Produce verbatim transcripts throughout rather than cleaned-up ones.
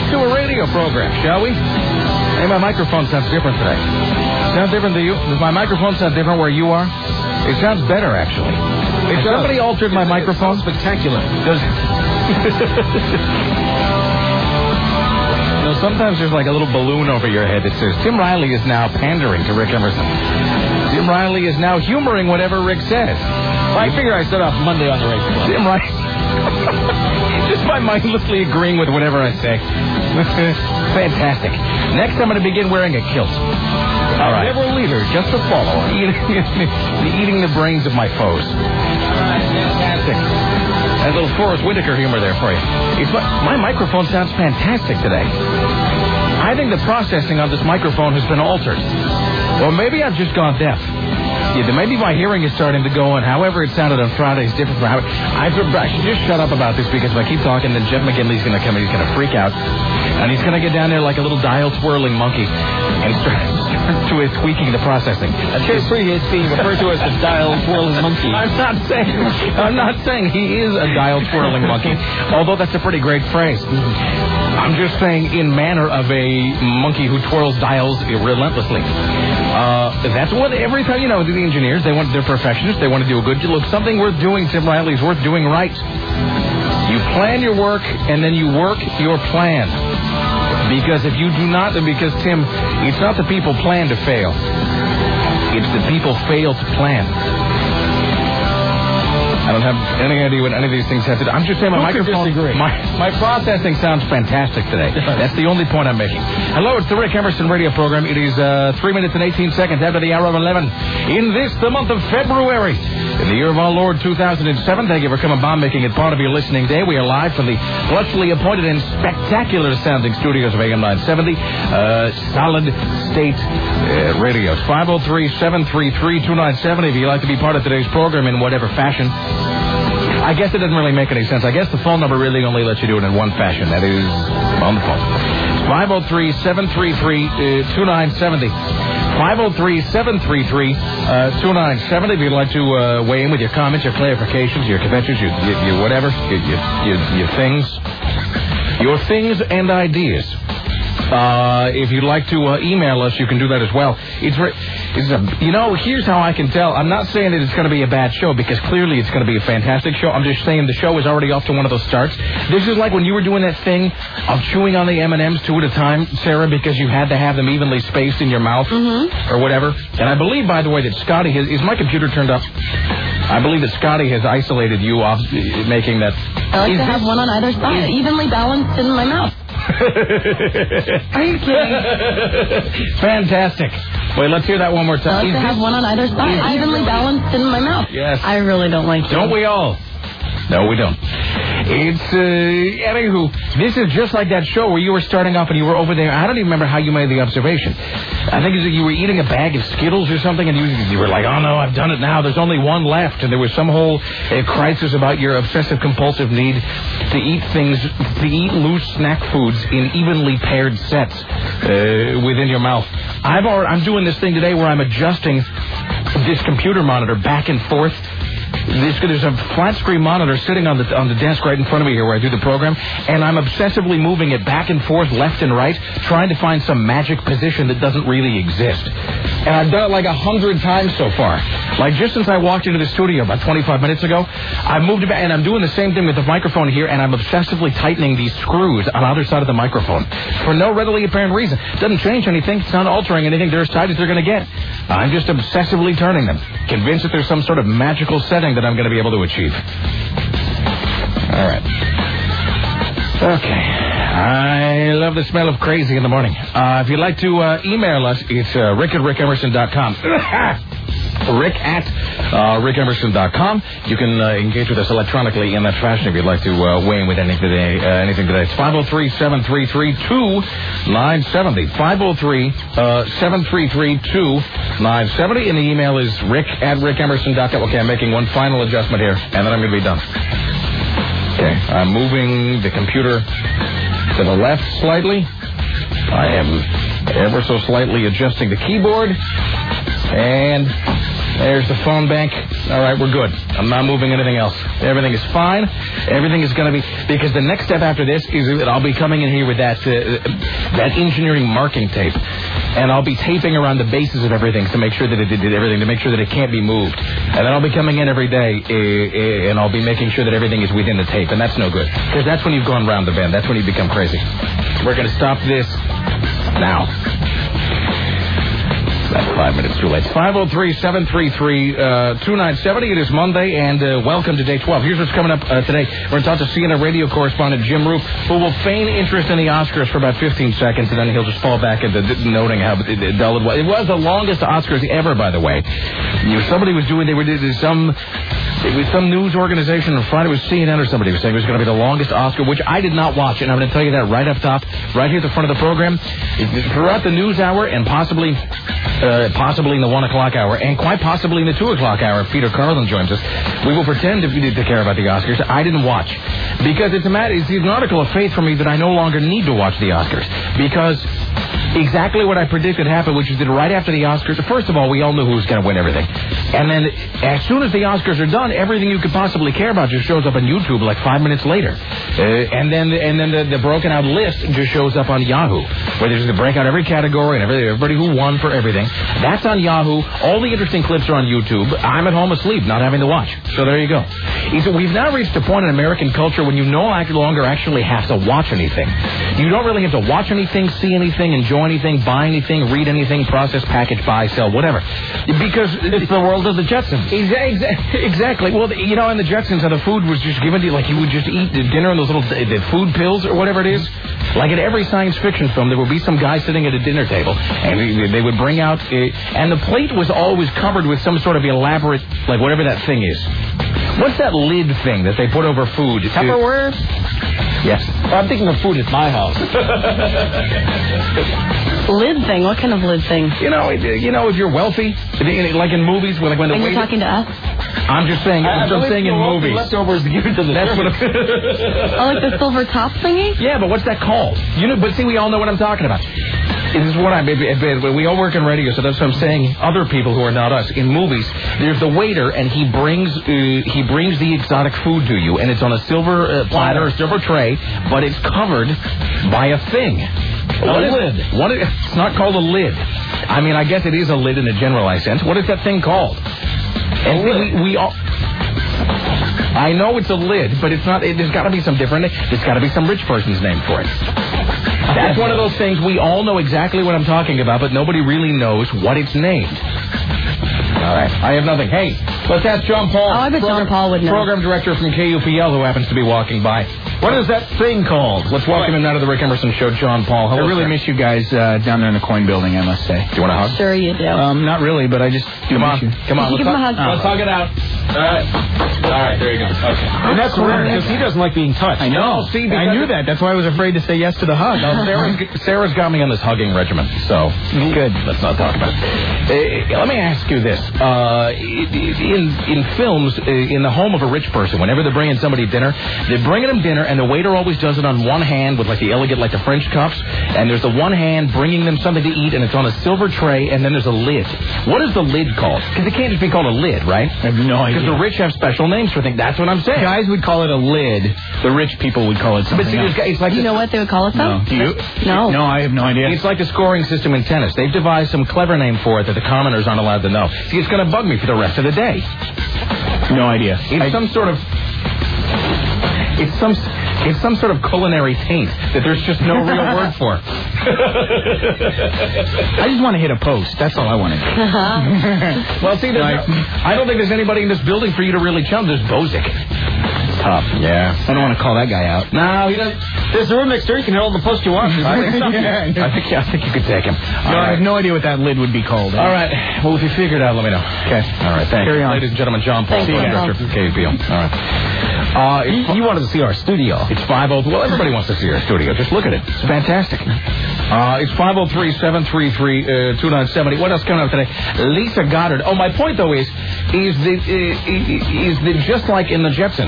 do a radio program, shall we? Hey, my microphone sounds different today. Sounds different to you? Does my microphone sound different where you are? It sounds better, actually. If somebody altered my microphone... Spectacular. Does... No, sometimes there's like a little balloon over your head that says, Tim Riley is now pandering to Rick Emerson. Tim Riley is now humoring whatever Rick says. Well, I figure I start off Monday on the right foot. Tim Riley... Just by mindlessly agreeing with whatever I say. Fantastic. Next, I'm going to begin wearing a kilt. All right. Never a leader, just a follower. Eating the brains of my foes. All right, fantastic. That little Forrest Whitaker humor there for you. It's my, my microphone sounds fantastic today. I think the processing on this microphone has been altered. Or maybe I've just gone deaf. Yeah, maybe my hearing is starting to go, and however it sounded on Friday is different from how it... I, I should just shut up about this, because if I keep talking, then Jeff McGinley's going to come and he's going to freak out. And he's going to get down there like a little dial-twirling monkey and start, start to uh, tweaking the processing. That's just pretty being referred to as a dial-twirling monkey. I'm not saying I'm not saying he is a dial-twirling monkey, although that's a pretty great phrase. I'm just saying in manner of a monkey who twirls dials relentlessly. Uh, that's what every time, you know, the engineers, they want, they're perfectionists, they want to do a good look. Something worth doing, Tim Riley, is worth doing right. You plan your work, and then you work your plan. Because if you do not, because, Tim, it's not the people plan to fail. It's the people fail to plan. I don't have any idea what any of these things have to do. I'm just saying my Who microphone, my, my processing sounds fantastic today. That's the only point I'm making. Hello, it's the Rick Emerson radio program. It is uh, three minutes and eighteen seconds after the hour of eleven. In this, the month of February, in the year of our Lord two thousand seven. Thank you for coming by, making it part of your listening day. We are live from the luxury appointed and spectacular sounding studios of A M nine seventy. Uh, solid state uh, radios. five oh three, seven three three, two nine seven zero if you'd like to be part of today's program in whatever fashion. I guess it doesn't really make any sense. I guess the phone number really only lets you do it in one fashion. That is on the phone. five oh three, seven three three, two nine seven zero. five oh three, seven three three, two nine seven zero if you'd like to uh, weigh in with your comments, your clarifications, your conventions, your, your, your whatever, your, your, your, your things. Your things and ideas. Uh, if you'd like to uh, email us, you can do that as well. It's, re- it's a, you know, here's how I can tell. I'm not saying that it's going to be a bad show, because clearly it's going to be a fantastic show. I'm just saying the show is already off to one of those starts. This is like when you were doing that thing of chewing on the M and M's two at a time, Sarah, because you had to have them evenly spaced in your mouth, mm-hmm. or whatever. And I believe, by the way, that Scotty has... Is my computer turned up? I believe that Scotty has isolated you off making that... I like to have one on either side, evenly balanced in my mouth. Are you kidding? Fantastic. Wait, let's hear that one more time. I like to have one on either side, evenly balanced in my mouth. Yes. I really don't like you. Don't we all? No, we don't. It's, uh, anywho, this is just like that show where you were starting off and you were over there. I don't even remember how you made the observation. I think you were eating a bag of Skittles or something, and you, you were like, oh, no, I've done it now. There's only one left. And there was some whole uh, crisis about your obsessive-compulsive need to eat things, to eat loose snack foods in evenly paired sets uh, within your mouth. I've already, I'm doing this thing today where I'm adjusting this computer monitor back and forth. This, there's a flat-screen monitor sitting on the on the desk right in front of me here where I do the program, and I'm obsessively moving it back and forth, left and right, trying to find some magic position that doesn't really exist. And I've done it like a hundred times so far. Like just since I walked into the studio about twenty-five minutes ago, I moved it back, and I'm doing the same thing with the microphone here, and I'm obsessively tightening these screws on either side of the microphone for no readily apparent reason. It doesn't change anything. It's not altering anything. They're as tight as they're going to get. I'm just obsessively turning them, convinced that there's some sort of magical setting that I'm going to be able to achieve. All right. Okay. I love the smell of crazy in the morning. Uh, if you'd like to uh, email us, it's uh, rick at rick emerson dot com. Rick at uh, rick emerson dot com. You can uh, engage with us electronically in that fashion if you'd like to uh, weigh in with anything today. Uh, anything today. It's five oh three, seven three three, two nine seven zero. five oh three, seven three three, two nine seven zero. And the email is rick at rick emerson dot com. Okay, I'm making one final adjustment here, and then I'm going to be done. Okay, I'm moving the computer to the left slightly. I am ever so slightly adjusting the keyboard. And There's the phone bank. All right, we're good. I'm not moving anything else. Everything is fine. Everything is going to be... Because the next step after this is that I'll be coming in here with that uh, that engineering marking tape. And I'll be taping around the bases of everything to make sure that it did everything, to make sure that it can't be moved. And then I'll be coming in every day, uh, uh, and I'll be making sure that everything is within the tape. And that's no good. Because that's when you've gone round the bend. That's when you become crazy. We're going to stop this now. That's five minutes too late. five oh three, seven three three, two nine seven oh. It is Monday, and uh, welcome to day twelve. Here's what's coming up uh, today. We're going to talk to C N N radio correspondent Jim Roop, who will feign interest in the Oscars for about fifteen seconds, and then he'll just fall back into noting how dull it was. It was the longest Oscars ever, by the way. You know, somebody was doing, they were doing some... It was some news organization on Friday. It was C N N or somebody was saying it was going to be the longest Oscar, which I did not watch. And I'm going to tell you that right up top, right here at the front of the program. Throughout the news hour and possibly uh, possibly in the one o'clock hour and quite possibly in the two o'clock hour if Peter Carlin joins us, we will pretend if you need to care about the Oscars. I didn't watch. Because it's, a matter, it's an article of faith for me that I no longer need to watch the Oscars. Because... exactly what I predicted happened, which is that right after the Oscars, first of all, we all knew who was going to win everything. And then as soon as the Oscars are done, everything you could possibly care about just shows up on YouTube like five minutes later. Uh, and then and then the, the broken out list just shows up on Yahoo, where there's the break out every category and every, everybody who won for everything. That's on Yahoo. All the interesting clips are on YouTube. I'm at home asleep, not having to watch. So there you go. So we've now reached a point in American culture when you no longer actually have to watch anything. You don't really have to watch anything, see anything, enjoy anything, buy anything, read anything, process, package, buy, sell, whatever. Because it's the world of the Jetsons. Exactly. Well, you know, in the Jetsons, how the food was just given to you, like you would just eat dinner in those little the food pills or whatever it is. Like in every science fiction film, there would be some guy sitting at a dinner table, and they would bring out, and the plate was always covered with some sort of elaborate, like whatever that thing is. What's that lid thing that they put over food? Tupperware? Yes. Well, I'm thinking of food at my house. Lid thing? What kind of lid thing? You know, you know, if you're wealthy, like in movies, when when the and waiter... you're talking to us? I'm just saying, I, I'm just saying in movies. Leftovers to give it to the That's what oh, like the silver top thingy? Yeah, but what's that called? You know, but see, we all know what I'm talking about. This is what I... We all work in radio, so that's what I'm saying. Other people who are not us. In movies, there's the waiter, and he brings uh, he brings the exotic food to you, and it's on a silver uh, platter, a silver tray, but it's covered by a thing. A what lid. Is, what is, it's not called a lid. I mean, I guess it is a lid in a generalized sense. What is that thing called? And we, we all... I know it's a lid, but it's not. It, there's got to be some different... There's got to be some rich person's name for it. That's one of those things we all know exactly what I'm talking about, but nobody really knows what it's named. All right. I have nothing. Hey, let's ask John Paul. Oh, I bet program, John Paul would know. Program director from K U P L, who happens to be walking by. What is that thing called? Let's welcome him out of the Rick Emerson Show, John Paul. Hello, I really sir. miss you guys uh, down there in the coin building, I must say. Do you want a hug? Sure you do. Um, not really, but I just do Come miss on. you. Come on. Let's give him a hug. Let's hug it out. All right. All right, there you go. Okay. And that's rare, because he doesn't like being touched. I know. Oh, see, I knew that. That's why I was afraid to say yes to the hug. No, Sarah's, Sarah's got me on this hugging regimen, so good. Let's not talk about it. Uh, let me ask you this: uh, in in films, uh, in the home of a rich person, whenever they're bringing somebody dinner, they're bringing them dinner, and the waiter always does it on one hand with like the elegant, like the French cups, and there's the one hand bringing them something to eat, and it's on a silver tray, and then there's a lid. What is the lid called? Because it can't just be called a lid, right? I have no idea. Because the rich have special names for things. That's what I'm saying. Guys would call it a lid. The rich people would call it something But see, else. it's like Do you know what they would call it, though? No. Do you? No. No, I have no idea. It's like the scoring system in tennis. They've devised some clever name for it that the commoners aren't allowed to know. See, it's going to bug me for the rest of the day. No idea. It's I, some sort of... It's some... It's some sort of culinary taint that there's just no real word for. I just want to hit a post. That's all I want to do. Well, see, there's no, I don't think there's anybody in this building for you to really chum. There's Bozic. Tough. Yeah. I don't want to call that guy out. No, he doesn't. There's a room next door. You can hold the post you want. I think, so. I, think, I think you could take him. No, All I right. have no idea what that lid would be called. All right. Well, if you figure it out, let me know. Okay. All right. Thanks. Carry on. Ladies and gentlemen, John Paul, Thanks, John director from K U P L. All right. Uh, You, you wanted to see our studio. It's five oh. Well, everybody wants to see our studio. Just look at it. It's fantastic. Uh, it's five oh three, seven three three, two nine seven oh. What else coming up today? Lisa Goddard. Oh, my point, though, is is that, uh, is that just like in the Jetsons, uh, where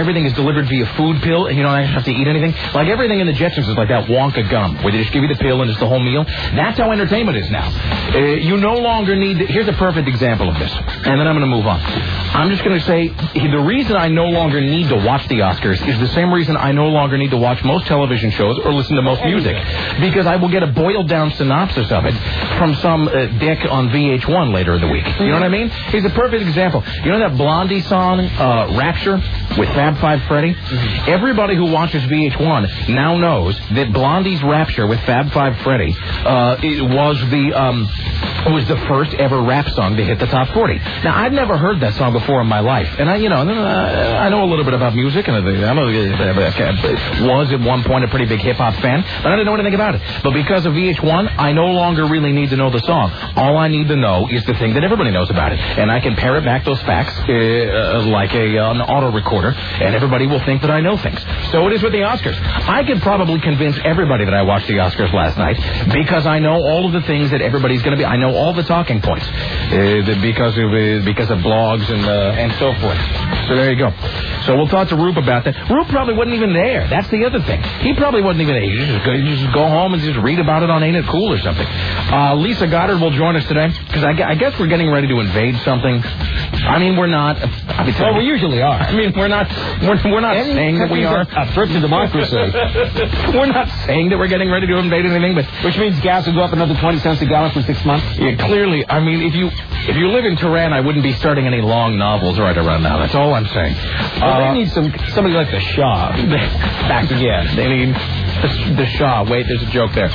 everything is delivered via food pill and you don't actually have to eat anything. Like everything in the Jetsons is like that Wonka gum, where they just give you the pill and it's the whole meal. That's how entertainment is now. Uh, you no longer need... To, here's a perfect example of this, and then I'm going to move on. I'm just going to say the reason I no longer need to watch the Oscars is the same reason I no longer need to watch most television shows or listen to most music, because I will get a boiled-down synopsis of it from some uh, dick on V H one later in the week. You know what I mean? Here's a perfect example. You know that Blondie song, uh, Rapture, with Fab Five Freddy? Mm-hmm. Everybody who watches V H one now knows that Blondie's Rapture with Fab Five Freddy uh, it was the um, was the first ever rap song to hit the top forty. Now, I'd never heard that song before in my life, and I, you know, I know a little bit about music, and I know was at one point a pretty big hip hop fan, but I didn't know anything about it. But because of V H one, I no longer really need to know the song. All I need to know is the thing that everybody knows about it, and I can parrot back those facts uh, uh, like a uh, an auto recorder, and everybody will think that I know things. So it is with the Oscars. I could probably convince everybody that I watched the Oscars last night because I know all of the things that everybody's going to be. I know all the talking points uh, because of uh, because of blogs and uh, and so forth. So there you go. So we'll talk to Roop about that. Roop probably wasn't even there. That's the other thing. He probably wasn't even there. You just go, you just go home and just read about it on Ain't It Cool or something. Uh, Lisa Goddard will join us today because I, I guess we're getting ready to invade something. I mean, we're not. I mean, well, we usually are. I mean, we're not. We're, we're not Any saying that we are a threat to democracy. We're not saying that we're getting ready to invade anything, but which means gas will go up another twenty cents a gallon for six months. Yeah, clearly. I mean, if you if you live in Tehran, I wouldn't be starting any long novels right around now. That's all I'm saying. Well, uh, they need some somebody like the Shah back again. They need the, the Shah. Wait, there's a joke there.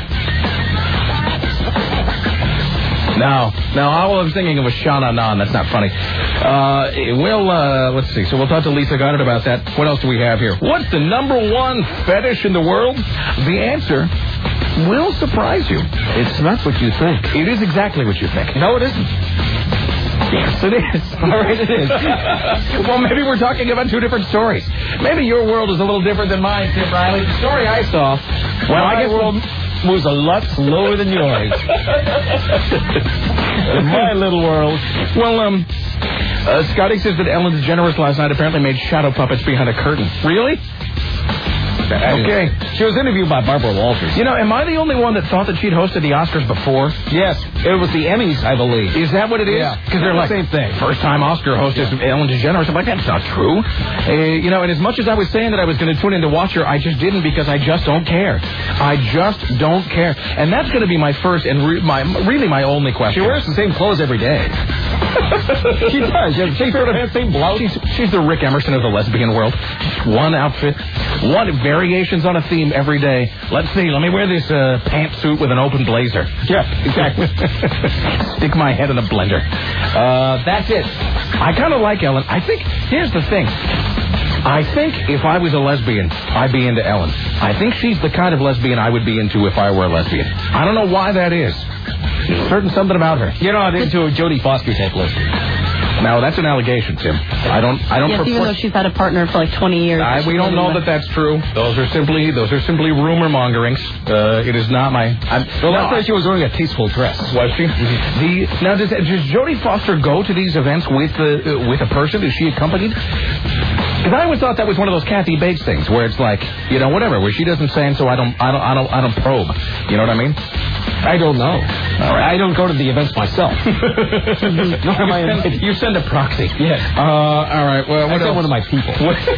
No, no, all I was thinking of was Shah Nan. That's not funny. Uh, we'll, uh, let's see. So we'll talk to Lisa Goddard about that. What else do we have here? What's the number one fetish in the world? The answer will surprise you. It's not what you think. It is exactly what you think. No, it isn't. Yes, it is. All right, it is. Well, maybe we're talking about two different stories. Maybe your world is a little different than mine, Tim Riley. The story I saw, well, I guess world moves a lot slower than yours. In my little world. Well, um, uh, Scotty says that Ellen DeGeneres last night apparently made shadow puppets behind a curtain. Really? Okay. She was interviewed by Barbara Walters. You know, am I the only one that thought that she'd hosted the Oscars before? Yes. It was the Emmys, I believe. Is that what it is? Yeah. Because they're like, the same thing. First time Oscar hostess yeah. Ellen DeGeneres. I'm like, that's not true. Uh, you know, and as much as I was saying that I was going to tune in to watch her, I just didn't because I just don't care. I just don't care. And that's going to be my first and re- my really my only question. She wears the same clothes every day. She does. She has the same blouse. She's, she's the Rick Emerson of the lesbian world. One outfit, one variations on a theme every day. Let's see. Let me wear this uh, pantsuit with an open blazer. Yeah, exactly. Stick my head in a blender. Uh, that's it. I kind of like Ellen. I think, here's the thing. I think if I was a lesbian, I'd be into Ellen. I think she's the kind of lesbian I would be into if I were a lesbian. I don't know why that is. There's certain something about her. You're not into a Jodie Foster type lesbian. No, that's an allegation, Tim. I don't. I don't. Yes, purport- even though she's had a partner for like twenty years. I, we don't know that that's true. Those are simply those are simply rumor mongerings. Uh, it is not my. I'm, well, no, last night she was wearing a tasteful dress. Was she? Mm-hmm. The now does, does Jodie Foster go to these events with the uh, with a person? Is she accompanied? Because I always thought that was one of those Kathy Bates things where it's like, you know, whatever, where she doesn't say, and so I don't, I don't, I don't, I don't probe. You know what I mean? I don't know. All right. I don't go to the events myself. no, am I send, you send a proxy. Yes. Uh, all right. Well, what I else? one of my people.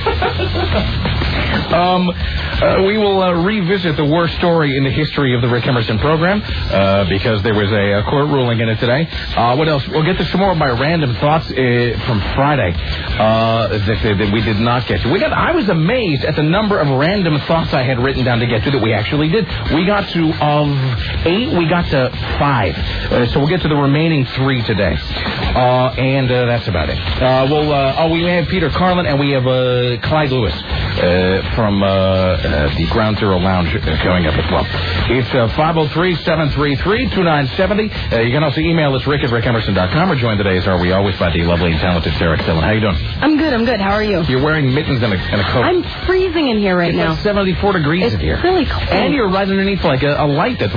um, uh, we will uh, revisit the worst story in the history of the Rick Emerson program uh, because there was a, a court ruling in it today. Uh, what else? We'll get to some more of my random thoughts uh, from Friday uh, that, that we did not get to. We got. I was amazed at the number of random thoughts I had written down to get to that we actually did. We got to of eight. We got to five. Uh, so we'll get to the remaining three today. Uh, and uh, that's about it. Uh, we'll, uh, oh, we have Peter Carlin and we have uh, Clyde Lewis uh, from uh, uh, the Ground Zero Lounge uh, going up as well. It's uh, five oh three, seven three three, two nine seven oh. Uh, you can also email us, rick at rick emerson dot com, or join today, as are we always, by the lovely and talented Sarah Dillon. How you doing? I'm good, I'm good. How are you? You're wearing mittens and a, and a coat. I'm freezing in here right it's now. It's like seventy-four degrees it's in here. It's really cold. And you're right underneath like a, a light that throws off a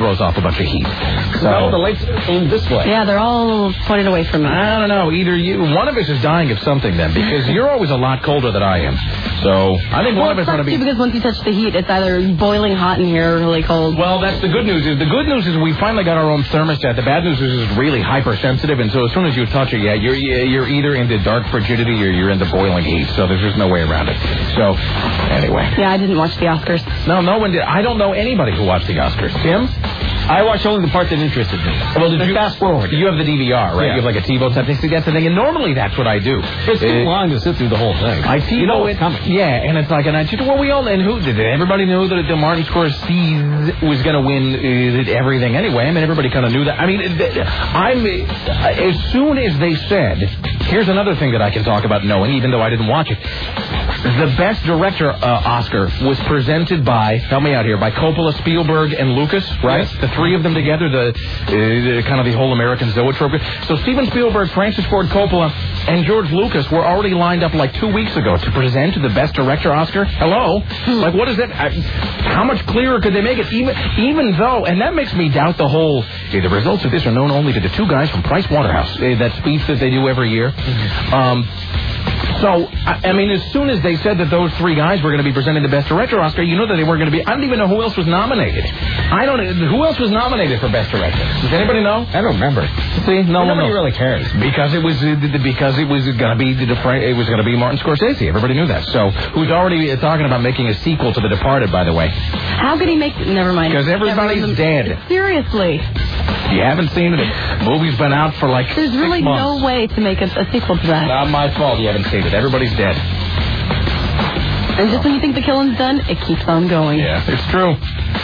bunch of heat. So no, the lights aimed this way. Yeah, they're all pointed away from me. I don't know. Either you, one of us is dying of something then, because you're always a lot colder than I am. So I think well, one of us want to be. Because once you touch the heat, it's either boiling hot in here or really cold. Well, that's the good news. Is the good news is we finally got our own thermostat. The bad news is it's really hypersensitive, and so as soon as you touch it, yeah, you're you're either into dark frigidity or you're into boiling heat. So there's just no way around it. So anyway. Yeah, I didn't watch the Oscars. No, no one did. I don't know anybody who watched the Oscars. Tim? I watched only the part that interested me. Well, did Then you fast forward? You have the D V R, right? Yeah. You have like a TiVo type thing. See, that's the thing. And normally that's what I do. It's too Uh, long to sit through the whole thing. I TiVo you know it. it's coming. Yeah, and it's like, and I well, we all and who did it? Everybody knew that the Martin Scorsese was going to win uh, everything anyway. I mean, everybody kind of knew that. I mean, I'm as soon as they said, here's another thing that I can talk about knowing, even though I didn't watch it. The Best Director uh, Oscar was presented by, help me out here, by Coppola, Spielberg, and Lucas, right? Yes. The three of them together, the, uh, the kind of the whole American zoetrope. So Steven Spielberg, Francis Ford Coppola, and George Lucas were already lined up like two weeks ago to present the Best Director Oscar. Hello? Like, what is that? I, how much clearer could they make it? Even, even though, and that makes me doubt the whole, hey, the results of this are known only to the two guys from Price Waterhouse, uh, that speech that they do every year. Mm-hmm. Um... So, I, I mean, as soon as they said that those three guys were going to be presenting the Best Director Oscar, you know that they weren't going to be. I don't even know who else was nominated. I don't. Who else was nominated for Best Director? Does anybody know? I don't remember. See, no, nobody no. really cares because it was uh, because it was going to be the it was going to be Martin Scorsese. Everybody knew that. So, who's already talking about making a sequel to The Departed, by the way? How could he make? Never mind. Because everybody's Everyone's dead. Seriously. You haven't seen it. The movie's been out for like There's six really months. no way to make a, a sequel to that. Not my fault. You haven't seen it. Everybody's dead. And just when you think the killing's done, it keeps on going. Yeah, it's true.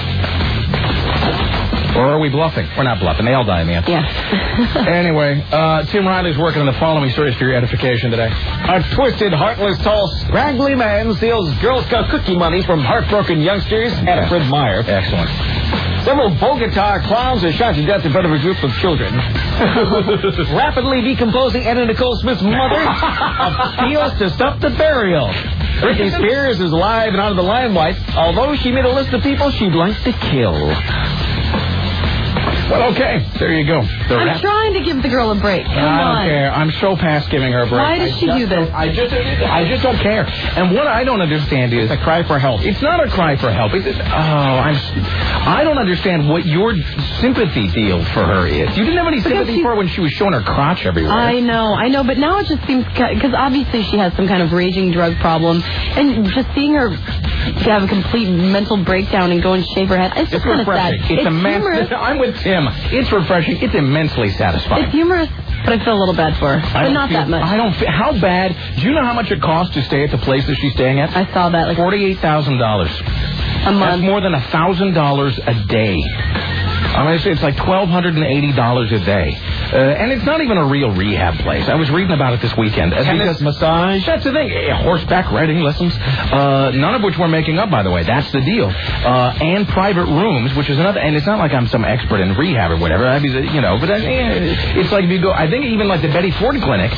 Or are we bluffing? We're not bluffing. They all die in the end. Yeah. Anyway, uh, Tim Riley's working on the following stories for your edification today. A twisted, heartless, tall, scraggly man steals Girl Scout cookie money from heartbroken youngsters at Fred Meyer. Excellent. Several Bogota clowns are shot to death in front of a group of children. Rapidly decomposing Anna Nicole Smith's mother appeals to stop the burial. Britney Spears is live and out of the limelight, although she made a list of people she'd like to kill. Well, okay. There you go. The I'm rap- trying to give the girl a break. Come I don't on. care. I'm so past giving her a break. Why does I she do this? I just, I just don't care. And what I don't understand is a cry for help. It's not a cry for help. It's, oh, I'm. I don't understand what your sympathy deal for her is. You didn't have any sympathy for her when she was showing her crotch everywhere. I know, I know, but now it just seems because obviously she has some kind of raging drug problem, and just seeing her have a complete mental breakdown and go and shave her head, it's, It's just kind of sad. refreshing. It's, It's immense. humorous. I'm with Tim. It's refreshing. It's immensely satisfying. It's humorous, but I feel a little bad for her, I but don't not feel, that much. I don't. Feel, how bad? Do you know how much it costs to stay at the place that she's staying at? I saw that. Like Forty-eight thousand dollars. A month. That's more than a thousand dollars a day. I mean, it's, it's like twelve hundred and eighty dollars a day, uh, and it's not even a real rehab place. I was reading about it this weekend. Uh, Tennis, because, massage. That's the thing. Uh, horseback riding lessons, uh, none of which we're making up, by the way. That's the deal. Uh, and private rooms, which is another. And it's not like I'm some expert in rehab or whatever. I mean, you know, but uh, it's like if you go. I think even like the Betty Ford Clinic.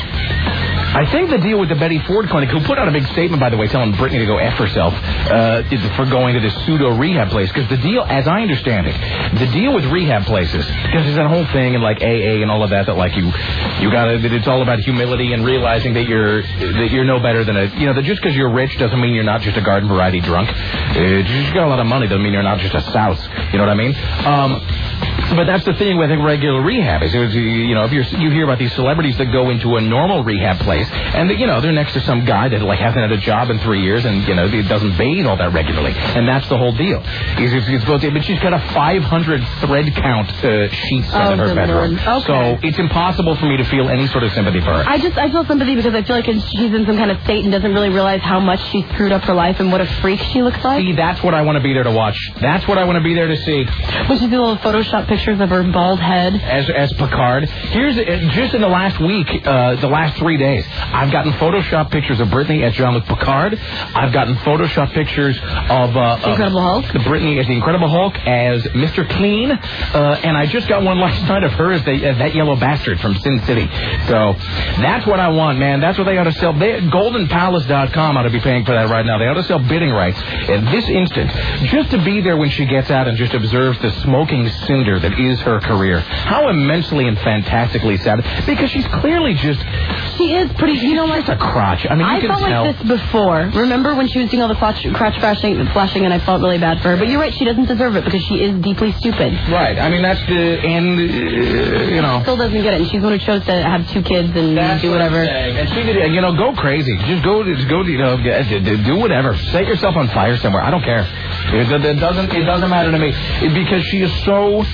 I think the deal with the Betty Ford Clinic, who put out a big statement, by the way, telling Britney to go F herself uh, for going to this pseudo-rehab place, because the deal, as I understand it, the deal with rehab places, because there's that whole thing and like A A and all of that, that like you, you gotta, that it's all about humility and realizing that you're, that you're no better than a, you know, that just because you're rich doesn't mean you're not just a garden variety drunk. Uh, just you got a lot of money doesn't mean you're not just a souse. You know what I mean? Um, But that's the thing with I think regular rehab is, is you know, if you're, you hear about these celebrities that go into a normal rehab place and, you know, they're next to some guy that, like, hasn't had a job in three years and, you know, it doesn't bathe all that regularly. And that's the whole deal. Is it's, it's both, but she's got a five hundred thread count uh, sheet set Oh, in her good bedroom. Lord. Okay. So it's impossible for me to feel any sort of sympathy for her. I just, I feel sympathy because I feel like she's in some kind of state and doesn't really realize how much she's screwed up her life and what a freak she looks like. See, that's what I want to be there to watch. That's what I want to be there to see. When she sees little Photoshop pictures of her bald head. As as Picard. Here's just in the last week, uh, the last three days, I've gotten Photoshop pictures of Britney as Jean-Luc Picard. I've gotten Photoshop pictures of uh, Incredible Hulk. The Britney Britney as the Incredible Hulk, as Mister Clean, uh, and I just got one last night of her as the, uh, that yellow bastard from Sin City. So that's what I want, man. That's what they ought to sell. They, golden palace dot com ought to be paying for that right now. They ought to sell bidding rights in this instant, just to be there when she gets out and just observes the smoking cinder that is her career. How immensely and fantastically sad, because she's clearly just... She is pretty, you know, like a crotch. I mean, you I can felt tell. like this before. Remember when she was doing all the crotch, crotch flashing, flashing, and I felt really bad for her. But you're right, she doesn't deserve it because she is deeply stupid. Right. I mean, that's the and uh, you know. Still doesn't get it, and she's one who chose to have two kids and That's do what whatever. I'm saying. And she did, you know, go crazy. Just go, just go, you know, do whatever. Set yourself on fire somewhere. I don't care. It, it doesn't, it doesn't matter to me because she is so.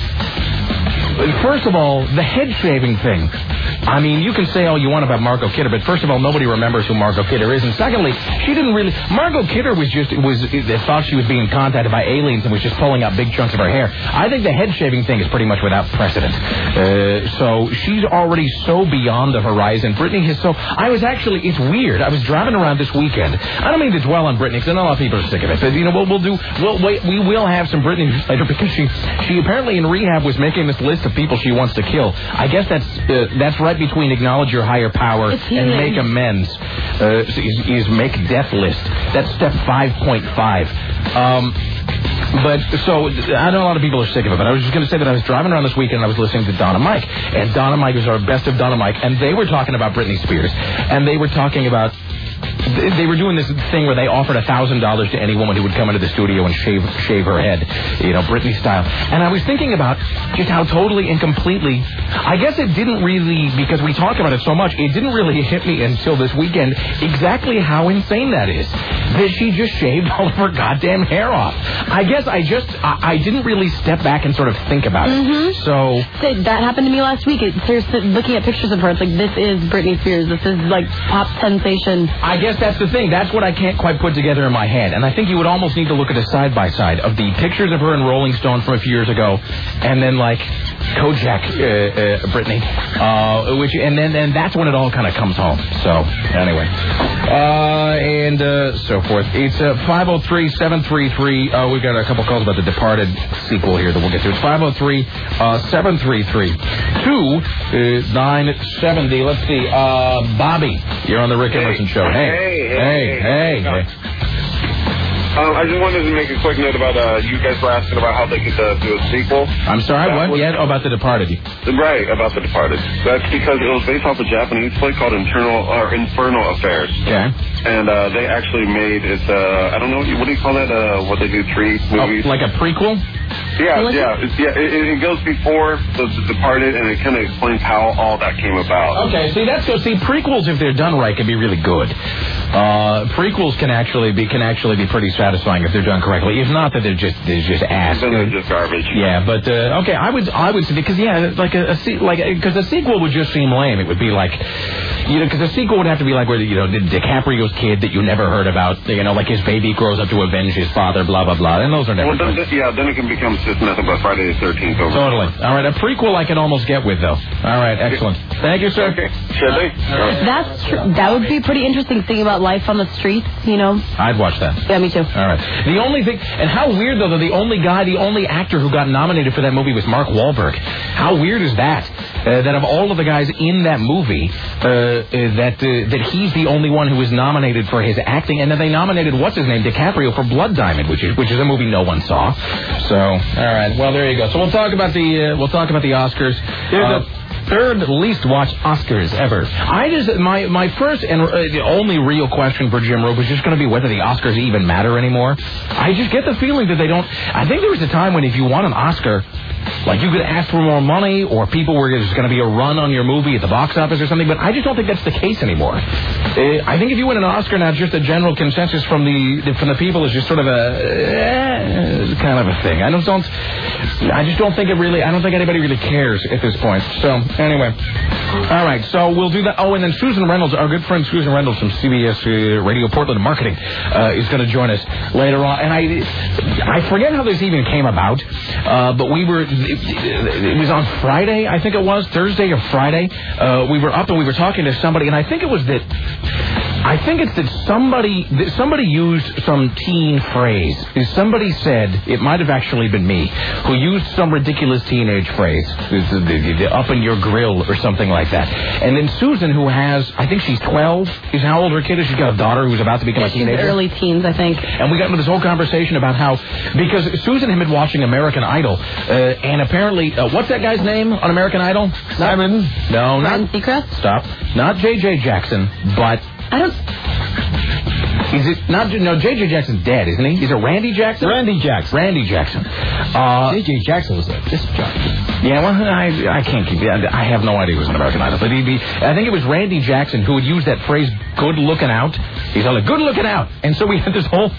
First of all, the head shaving thing. I mean, you can say all you want about Margot Kidder, but first of all, nobody remembers who Margot Kidder is. And secondly, she didn't really... Margot Kidder was just... was thought she was being contacted by aliens and was just pulling out big chunks of her hair. I think the head-shaving thing is pretty much without precedent. Uh, so she's already so beyond the horizon. Britney is so... I was actually... It's weird. I was driving around this weekend. I don't mean to dwell on Britney, because I know a lot of people are sick of it. But, you know, we'll, we'll do... We'll, wait, we will have some Britney later, because she, she apparently in rehab was making this list of people she wants to kill. I guess that's uh, that's right between acknowledge your higher power and make amends. Uh, is, is make death list. That's step five point five. Um, but so I know a lot of people are sick of it, but I was just going to say that I was driving around this weekend and I was listening to Donna Mike, and Donna Mike was our best of Donna Mike, and they were talking about Britney Spears, and they were talking about. They were doing this thing where they offered a thousand dollars to any woman who would come into the studio and shave shave her head, you know, Britney style. And I was thinking about just how totally and completely, I guess it didn't really, because we talk about it so much, it didn't really hit me until this weekend exactly how insane that is. That she just shaved all of her goddamn hair off. I guess I just, I, I didn't really step back and sort of think about it. Mm-hmm. So. That happened to me last week. It, seriously, looking at pictures of her, it's like, this is Britney Spears. This is like pop sensation. I guess that's the thing. That's what I can't quite put together in my head. And I think you would almost need to look at a side-by-side of the pictures of her in Rolling Stone from a few years ago, and then, like, Kojak uh, uh, Britney. Uh, which, and then and that's when it all kind of comes home. So, anyway. Uh, and uh, so forth. It's uh, five oh three, seven three three. Uh, we've got a couple calls about the Departed sequel here that we'll get to. It's five oh three, seven three three, two nine seven oh. Let's see. Uh, Bobby, you're on the Rick Emerson Show. Hey. Hey, hey, hey, hey. hey. Um, I just wanted to make a quick note about uh, you guys were asking about how they could uh, do a sequel. I'm sorry, that what? Was, yeah, oh, about The Departed. Right, about The Departed. That's because it was based off a Japanese play called Internal or Infernal Affairs. Okay. And uh, they actually made it. Uh, I don't know what do you call that? Uh, what they do, three movies. Oh, like a prequel? Yeah, like yeah, it's, yeah. It, it goes before the, the Departed, and it kind of explains how all that came about. Okay, see that's so. See, prequels, if they're done right, can be really good. Uh, prequels can actually be can actually be pretty satisfying if they're done correctly. If not, that they're just they're just ass. Then they're just garbage. Yeah, but uh, okay, I would I would say because yeah, like a, a like because a sequel would just seem lame. It would be like. You know, because a sequel would have to be like where, you know, DiCaprio's kid that you never heard about, you know, like his baby grows up to avenge his father, blah, blah, blah. And those are never well, then, yeah, then it can become just nothing but Friday the thirteenth over. Totally. All right, a prequel I can almost get with, though. All right, excellent. Thank you, sir. Okay. Should they? Uh, That's true. That would be pretty interesting, thinking about life on the streets, you know. I'd watch that. Yeah, me too. All right. The only thing, and how weird, though, that the only guy, the only actor who got nominated for that movie was Mark Wahlberg. How weird is that? Uh, that of all of the guys in that movie, uh, uh, that... Uh, that he's the only one who was nominated for his acting, and then they nominated what's his name, DiCaprio, for Blood Diamond, which is which is a movie no one saw. So, all right, well there you go. So we'll talk about the uh, we'll talk about the Oscars. Uh, Third least watched Oscars ever. I just my my first and uh, only real question for Jim Rube was just going to be whether the Oscars even matter anymore. I just get the feeling that they don't. I think there was a time when if you won an Oscar, like you could ask for more money, or people were there's going to be a run on your movie at the box office or something. But I just don't think that's the case anymore. Uh, I think if you win an Oscar now, just a general consensus from the from the people is just sort of a eh, kind of a thing. I don't don't. I just don't think it really. I don't think anybody really cares at this point. So. Anyway, all right, so we'll do that. Oh, and then Susan Reynolds, our good friend Susan Reynolds from C B S uh, Radio Portland Marketing, uh, is going to join us later on. And I I forget how this even came about, uh, but we were, it, it was on Friday, I think it was, Thursday or Friday. Uh, we were up and we were talking to somebody, and I think it was that I think it's that somebody that somebody used some teen phrase. Somebody said, it might have actually been me, who used some ridiculous teenage phrase, up in your grill or something like that. And then Susan, who has, I think she's twelve, is how old her kid is. She's got a daughter who's about to become yeah, a teenager. She's early teens, I think. And we got into this whole conversation about how, because Susan had been watching American Idol, uh, and apparently, uh, what's that guy's name on American Idol? Simon. No, not... Ryan Seacrest? Stop. Not J J Jackson, but... I don't... Is it not? No, J J Jackson's dead, isn't he? Is it Randy Jackson? Randy Jackson. Randy Jackson. Uh, J J Jackson was a disc jockey. Yeah, well, I I can't keep. I have no idea who was an American Idol, but he'd be. I think it was Randy Jackson who would use that phrase "good looking out." He's all like "good looking out," and so we had this whole.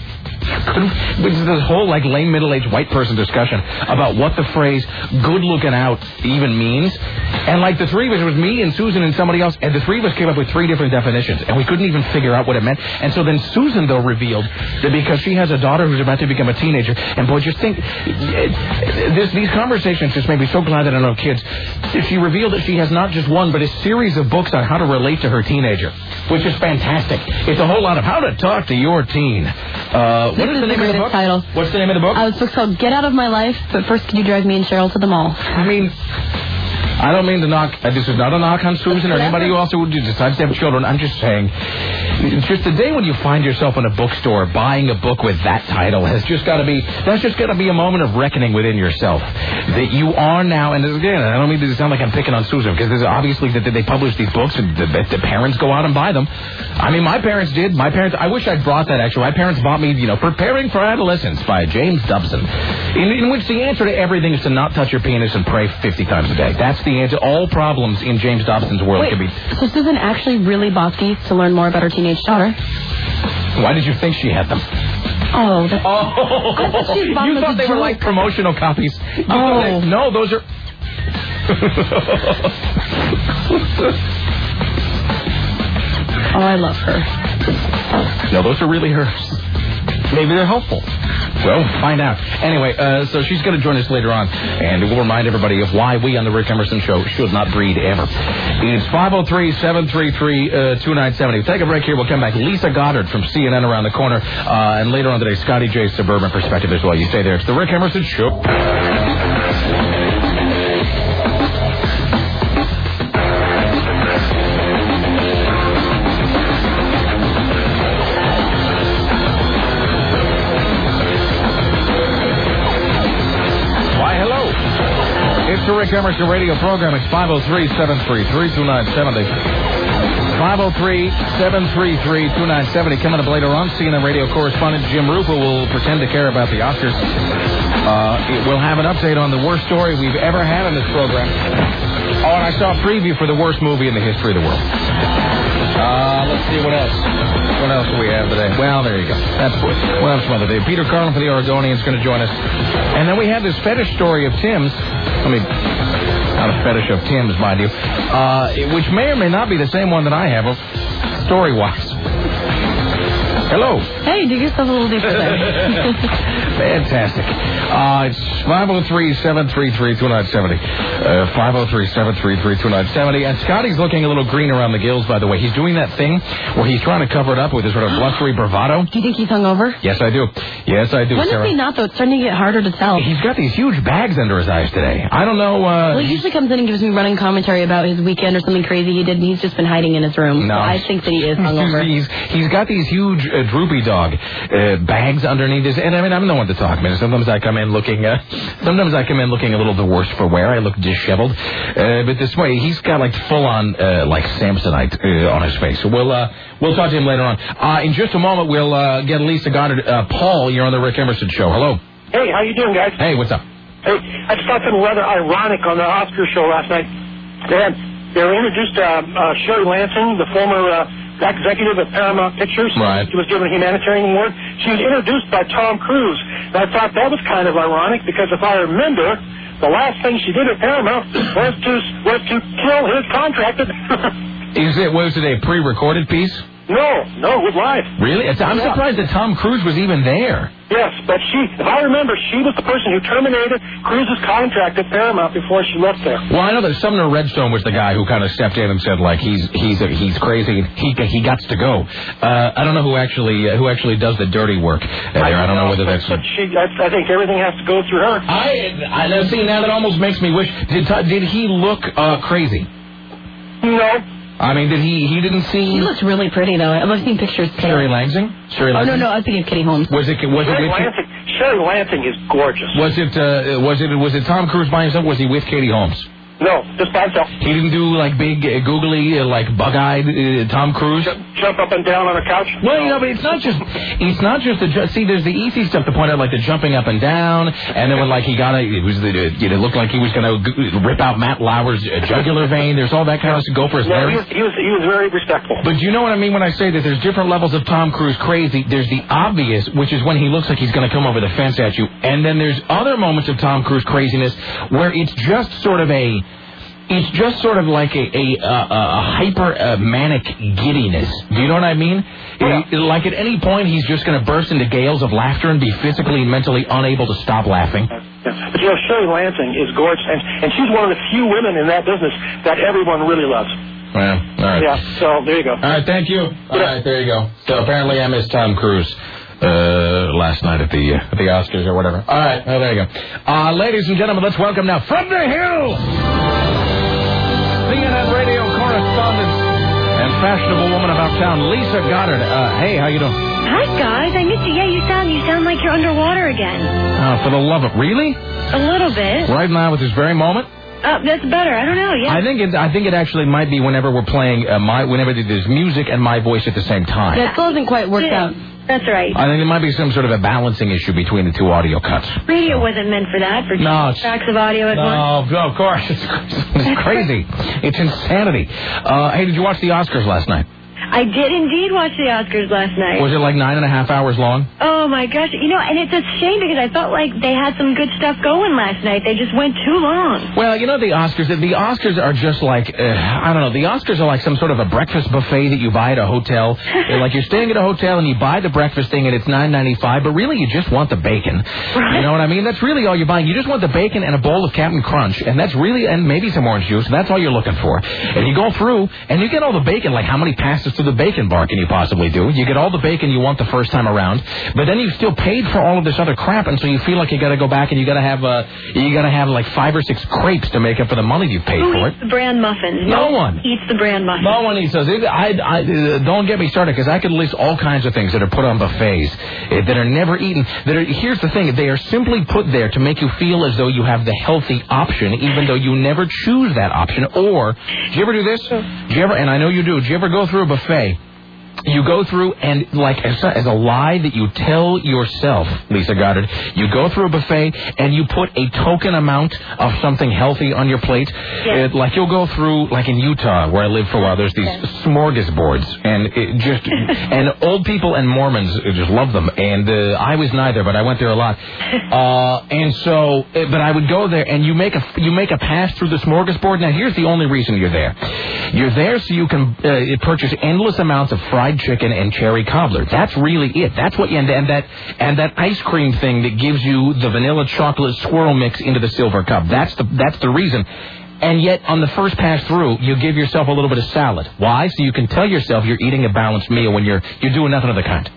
This whole like lame middle-aged white person discussion about what the phrase "good looking out" even means, and like the three of us, it was me and Susan and somebody else, and the three of us came up with three different definitions, and we couldn't even figure out what it meant. And so then Susan though revealed that because she has a daughter who's about to become a teenager, and boy, just think, this, these conversations just made me so glad that I don't have kids. She revealed that she has not just one, but a series of books on how to relate to her teenager, which is fantastic. It's a whole lot of how to talk to your teen. Uh, what this is the is name the of the book? Title. What's the name of the book? Uh, this book's called Get Out of My Life, but first could you drive me and Cheryl to the mall? I mean, I don't mean to knock, uh, this is not a knock on Susan or anybody who also decides to have children. I'm just saying, just the day when you find yourself in a bookstore buying a book with that title has just got to be, that's just got to be a moment of reckoning within yourself. That you are now, and again, I don't mean to sound like I'm picking on Susan, because there's obviously that they publish these books and the, the parents go out and buy them. I mean, my parents did. My parents, I wish I'd brought that actually. My parents bought me, you know, Preparing for Adolescence by James Dobson, in, in which the answer to everything is to not touch your penis and pray fifty times a day. That's the answer. All problems in James Dobson's world Wait, can be... So Susan actually really bought these to learn more about her teenage daughter? Why did you think she had them? Oh, that's... Oh, she bought you them thought as a they were joke. like promotional copies. You Oh. thought they- no, those are... Oh, I love her. No, those are really hers. Maybe they're helpful. Well, find out. Anyway, uh, so she's going to join us later on, and we'll remind everybody of why we on the Rick Emerson Show should not breed ever. It's five oh three, seven three three, two nine seven oh. We'll take a break here. We'll come back. Lisa Goddard from C N N around the corner, uh, and later on today, Scotty J's Suburban Perspective as well. You stay there. It's the Rick Emerson Show. It's the Rick Emerson radio program. It's five oh three, seven three three, two nine seven oh. five oh three, seven three three, two nine seven oh. Coming up later on, C N N radio correspondent Jim Rupa will pretend to care about the Oscars. Uh, we'll have an update on the worst story we've ever had on this program. Oh, and I saw a preview for the worst movie in the history of the world. Uh, let's see what else. What else do we have today? Well, there you go. That's what. We'll have some other day. Peter Carlin for the Oregonian is going to join us. And then we have this fetish story of Tim's. I mean, not a fetish of Tim's, mind you, uh, which may or may not be the same one that I have, story-wise. Hello. Hey, do yourself a little different there. Fantastic. Uh, it's five oh three, seven three three, two nine seven oh. Uh, five oh three, seven three three, two nine seven oh. And Scotty's looking a little green around the gills, by the way. He's doing that thing where he's trying to cover it up with his sort of blustery bravado. Do you think he's hungover? Yes, I do. Yes, I do, When Sarah. is he not, though? It's starting to get harder to tell. He's got these huge bags under his eyes today. I don't know. Uh, Well, he usually comes in and gives me running commentary about his weekend or something crazy he did, and he's just been hiding in his room. No. So I think that he is hungover. he's, he's got these huge uh, droopy dog uh, bags underneath his... And I mean, I'm no one to talk, man. Sometimes I come in looking... Uh, sometimes I come in looking a little the worse for wear. I look disheveled. Uh, but this way, he's got like full-on, uh, like, Samsonite uh, on his face. So we'll, uh, we'll talk to him later on. Uh, in just a moment, we'll uh, get Lisa Goddard. Uh, Paul, you're on the Rick Emerson Show. Hello. Hey, how you doing, guys? Hey, what's up? Hey, I just thought something rather ironic on the Oscar show last night. They had, they were introduced uh, uh, Sherry Lansing, the former uh, executive of Paramount Pictures. Right. She was given a humanitarian award. She was introduced by Tom Cruise. And I thought that was kind of ironic because if I remember, the last thing she did at Paramount was to was to kill his contractor. Is it, was it a pre-recorded piece? No, no, it was live. Really? It's, I'm Yeah. surprised that Tom Cruise was even there. Yes, but she, if I remember, she was the person who terminated Cruise's contract at Paramount before she left there. Well, I know that Sumner Redstone was the guy who kind of stepped in and said, like, he's he's he's crazy. He he got to go. Uh, I don't know who actually uh, who actually does the dirty work uh, there. I don't know whether that's. But she, I, I think everything has to go through her. I I see now that almost makes me wish. Did did he look uh, crazy? No. I mean, did he? He didn't seem. He looks really pretty though. I've seen pictures. Sherry Lansing. Sherry Oh Lansing? no, no, I was thinking of Kitty Holmes. Was it? Was Sherry it with? Lansing, Sherry Lansing is gorgeous. Was it? Uh, was it? Was it Tom Cruise by himself? Was he with Katie Holmes? No, just by himself. He didn't do like big, uh, googly, uh, like bug-eyed uh, Tom Cruise. Jump up and down on a couch. Well, you know, but it's not just it's not just the ju- see. There's the easy stuff to point out, like the jumping up and down, and then when like he got a, it was the you know, it looked like he was going to g- rip out Matt Lauer's uh, jugular vein. There's all that kind of stuff. Go for his Yeah, he larynx. was, he was he was very respectful. But do you know what I mean when I say that there's different levels of Tom Cruise crazy? There's the obvious, which is when he looks like he's going to come over the fence at you, and then there's other moments of Tom Cruise craziness where it's just sort of a. It's just sort of like a, a, a, a hyper uh, manic giddiness. Do you know what I mean? Yeah. It, like at any point he's just going to burst into gales of laughter and be physically and mentally unable to stop laughing. Yeah. But you know, Sherry Lansing is gorgeous, and, and she's one of the few women in that business that everyone really loves. Well, all right. Yeah, so there you go. All right, thank you. All right, there you go. So apparently I missed Tom Cruise uh, last night at the uh, at the Oscars or whatever. All right, well, there you go. Uh, ladies and gentlemen, let's welcome now from the Hill. C N N radio correspondent and fashionable woman about town, Lisa Goddard. Uh, hey, how you doing? Hi, guys. I missed you. Yeah, you sound you sound like you're underwater again. Uh, for the love of really? A little bit. Right now, at this very moment? Uh, that's better. I don't know. Yeah. I think it. I think it actually might be whenever we're playing uh, my whenever there's music and my voice at the same time. That still hasn't quite worked Yeah. out. That's right. I think there might be some sort of a balancing issue between the two audio cuts. Radio wasn't meant for that. For No, two it's- tracks of audio at once. No, no, of course. It's, it's crazy. It's insanity. Uh, hey, did you watch the Oscars last night? I did indeed watch the Oscars last night. Was it like nine and a half hours long? Oh my gosh! You know, and it's a shame because I felt like they had some good stuff going last night. They just went too long. Well, you know the Oscars. The Oscars are just like uh, I don't know. The Oscars are like some sort of a breakfast buffet that you buy at a hotel. Like you're staying at a hotel and you buy the breakfast thing and it's nine ninety-five, but really you just want the bacon. Right. You know what I mean? That's really all you're buying. You just want the bacon and a bowl of Captain Crunch, and that's really and maybe some orange juice. That's all you're looking for. And you go through and you get all the bacon. Like how many passes to the bacon bar can you possibly do? You get all the bacon you want the first time around, but then you've still paid for all of this other crap, and so you feel like you got to go back and you got to have uh, you got to have like five or six crepes to make up for the money you paid Who for eats it. the bran muffins? No one. eats the bran muffins. No one eats those. It, I, I, uh, don't get me started because I could list all kinds of things that are put on buffets uh, that are never eaten. That are, here's the thing: they are simply put there to make you feel as though you have the healthy option, even though you never choose that option. Or, do you ever do this? Do you ever? And I know you do. Do you ever go through a buffet? You go through and, like, as a, as a lie that you tell yourself, Lisa Goddard, you go through a buffet and you put a token amount of something healthy on your plate. Yeah. Uh, like, you'll go through, like in Utah, where I lived for a while, there's these smorgasbords. And it just, and old people and Mormons just love them. And uh, I was neither, but I went there a lot. Uh, and so, uh, but I would go there and you make a, you make a pass through the smorgasbord. Now, here's the only reason you're there. You're there so you can uh, purchase endless amounts of fried chicken and cherry cobbler. That's really it. That's what you, and, and that and that ice cream thing that gives you the vanilla chocolate swirl mix into the silver cup. That's the that's the reason. And yet, on the first pass through, you give yourself a little bit of salad. Why? So you can tell yourself you're eating a balanced meal when you're you're doing nothing of the kind.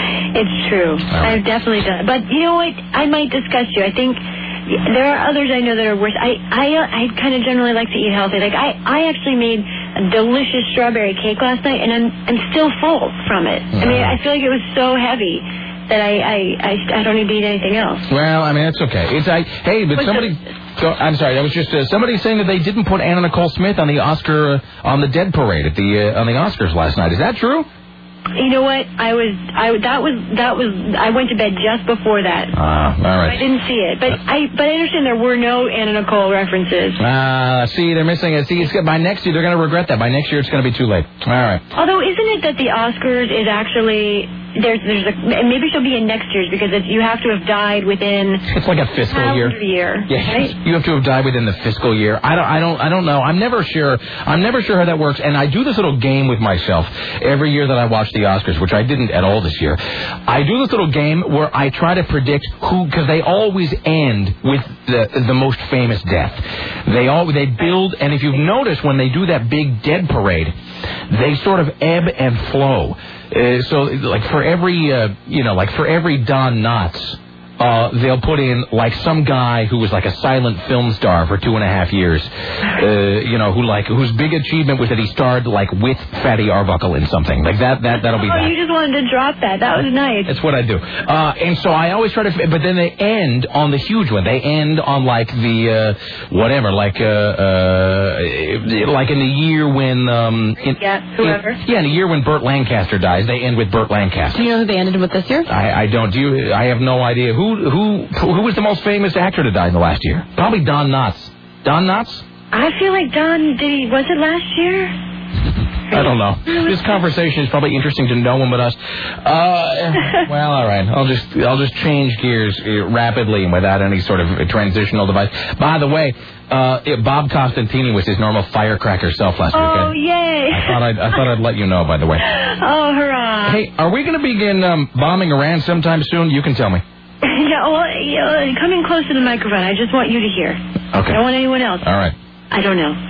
It's true. right. I've definitely done it. But you know what? I might disgust you. I think there are others I know that are worse. I I I kind of generally like to eat healthy. Like I I actually made a delicious strawberry cake last night, and I'm I'm still full from it. I mean, I feel like it was so heavy that I I I, I don't need to eat anything else. Well, I mean, that's okay. It's I. Hey, but What's somebody. Go, I'm sorry. That was just uh, somebody saying that they didn't put Anna Nicole Smith on the Oscar uh, on the Dead Parade at the uh, on the Oscars last night. Is that true? You know what? I was I that was that was I went to bed just before that. Ah, all right. I didn't see it, but I but I understand there were no Anna Nicole references. Ah, see, they're missing it. See, it's, by next year they're going to regret that. By next year, it's going to be too late. All right. Although, isn't it that the Oscars is actually there's there's a maybe she'll be in next year's because it's, you have to have died within. It's like a fiscal year. year. Yeah, right? you have to have died within the fiscal year. I don't, I don't, I don't know. I'm never sure. I'm never sure how that works. And I do this little game with myself every year that I watch the Oscars, which I didn't at all this year. I do this little game where I try to predict who, because they always end with the the most famous death. They all they build, and if you've noticed when they do that big dead parade, they sort of ebb and flow. Uh, so, like for every, uh, you know, like for every Don Knotts, uh, they'll put in like some guy who was like a silent film star for two and a half years, uh, you know, who like whose big achievement was that he starred like with Fatty Arbuckle in something like that. That that'll be oh, that. You just wanted to drop that. That was nice. That's what I do. Uh, and so I always try to, but then they end on the huge one. They end on like the uh, whatever, like uh, uh, like in the year when um, in, yeah, whoever. In, yeah, in the year when Burt Lancaster dies, they end with Burt Lancaster. Do you know who they ended with this year? I, I don't. Do you? I have no idea. Who who who was the most famous actor to die in the last year? Probably Don Knotts. Don Knotts? I feel like Don, did he, was it last year? I don't know. This conversation is probably interesting to no one but us. Uh, well, all right. I'll just I'll just change gears rapidly and without any sort of transitional device. By the way, uh, it, Bob Costantini was his normal firecracker self last oh, weekend. Oh, yay. I thought I'd, I thought I'd let you know, by the way. Oh, hurrah. Hey, are we going to begin um, bombing Iran sometime soon? You can tell me. Yeah, well, yeah, coming close to the microphone. I just want you to hear. Okay. I don't want anyone else. All right. I don't know.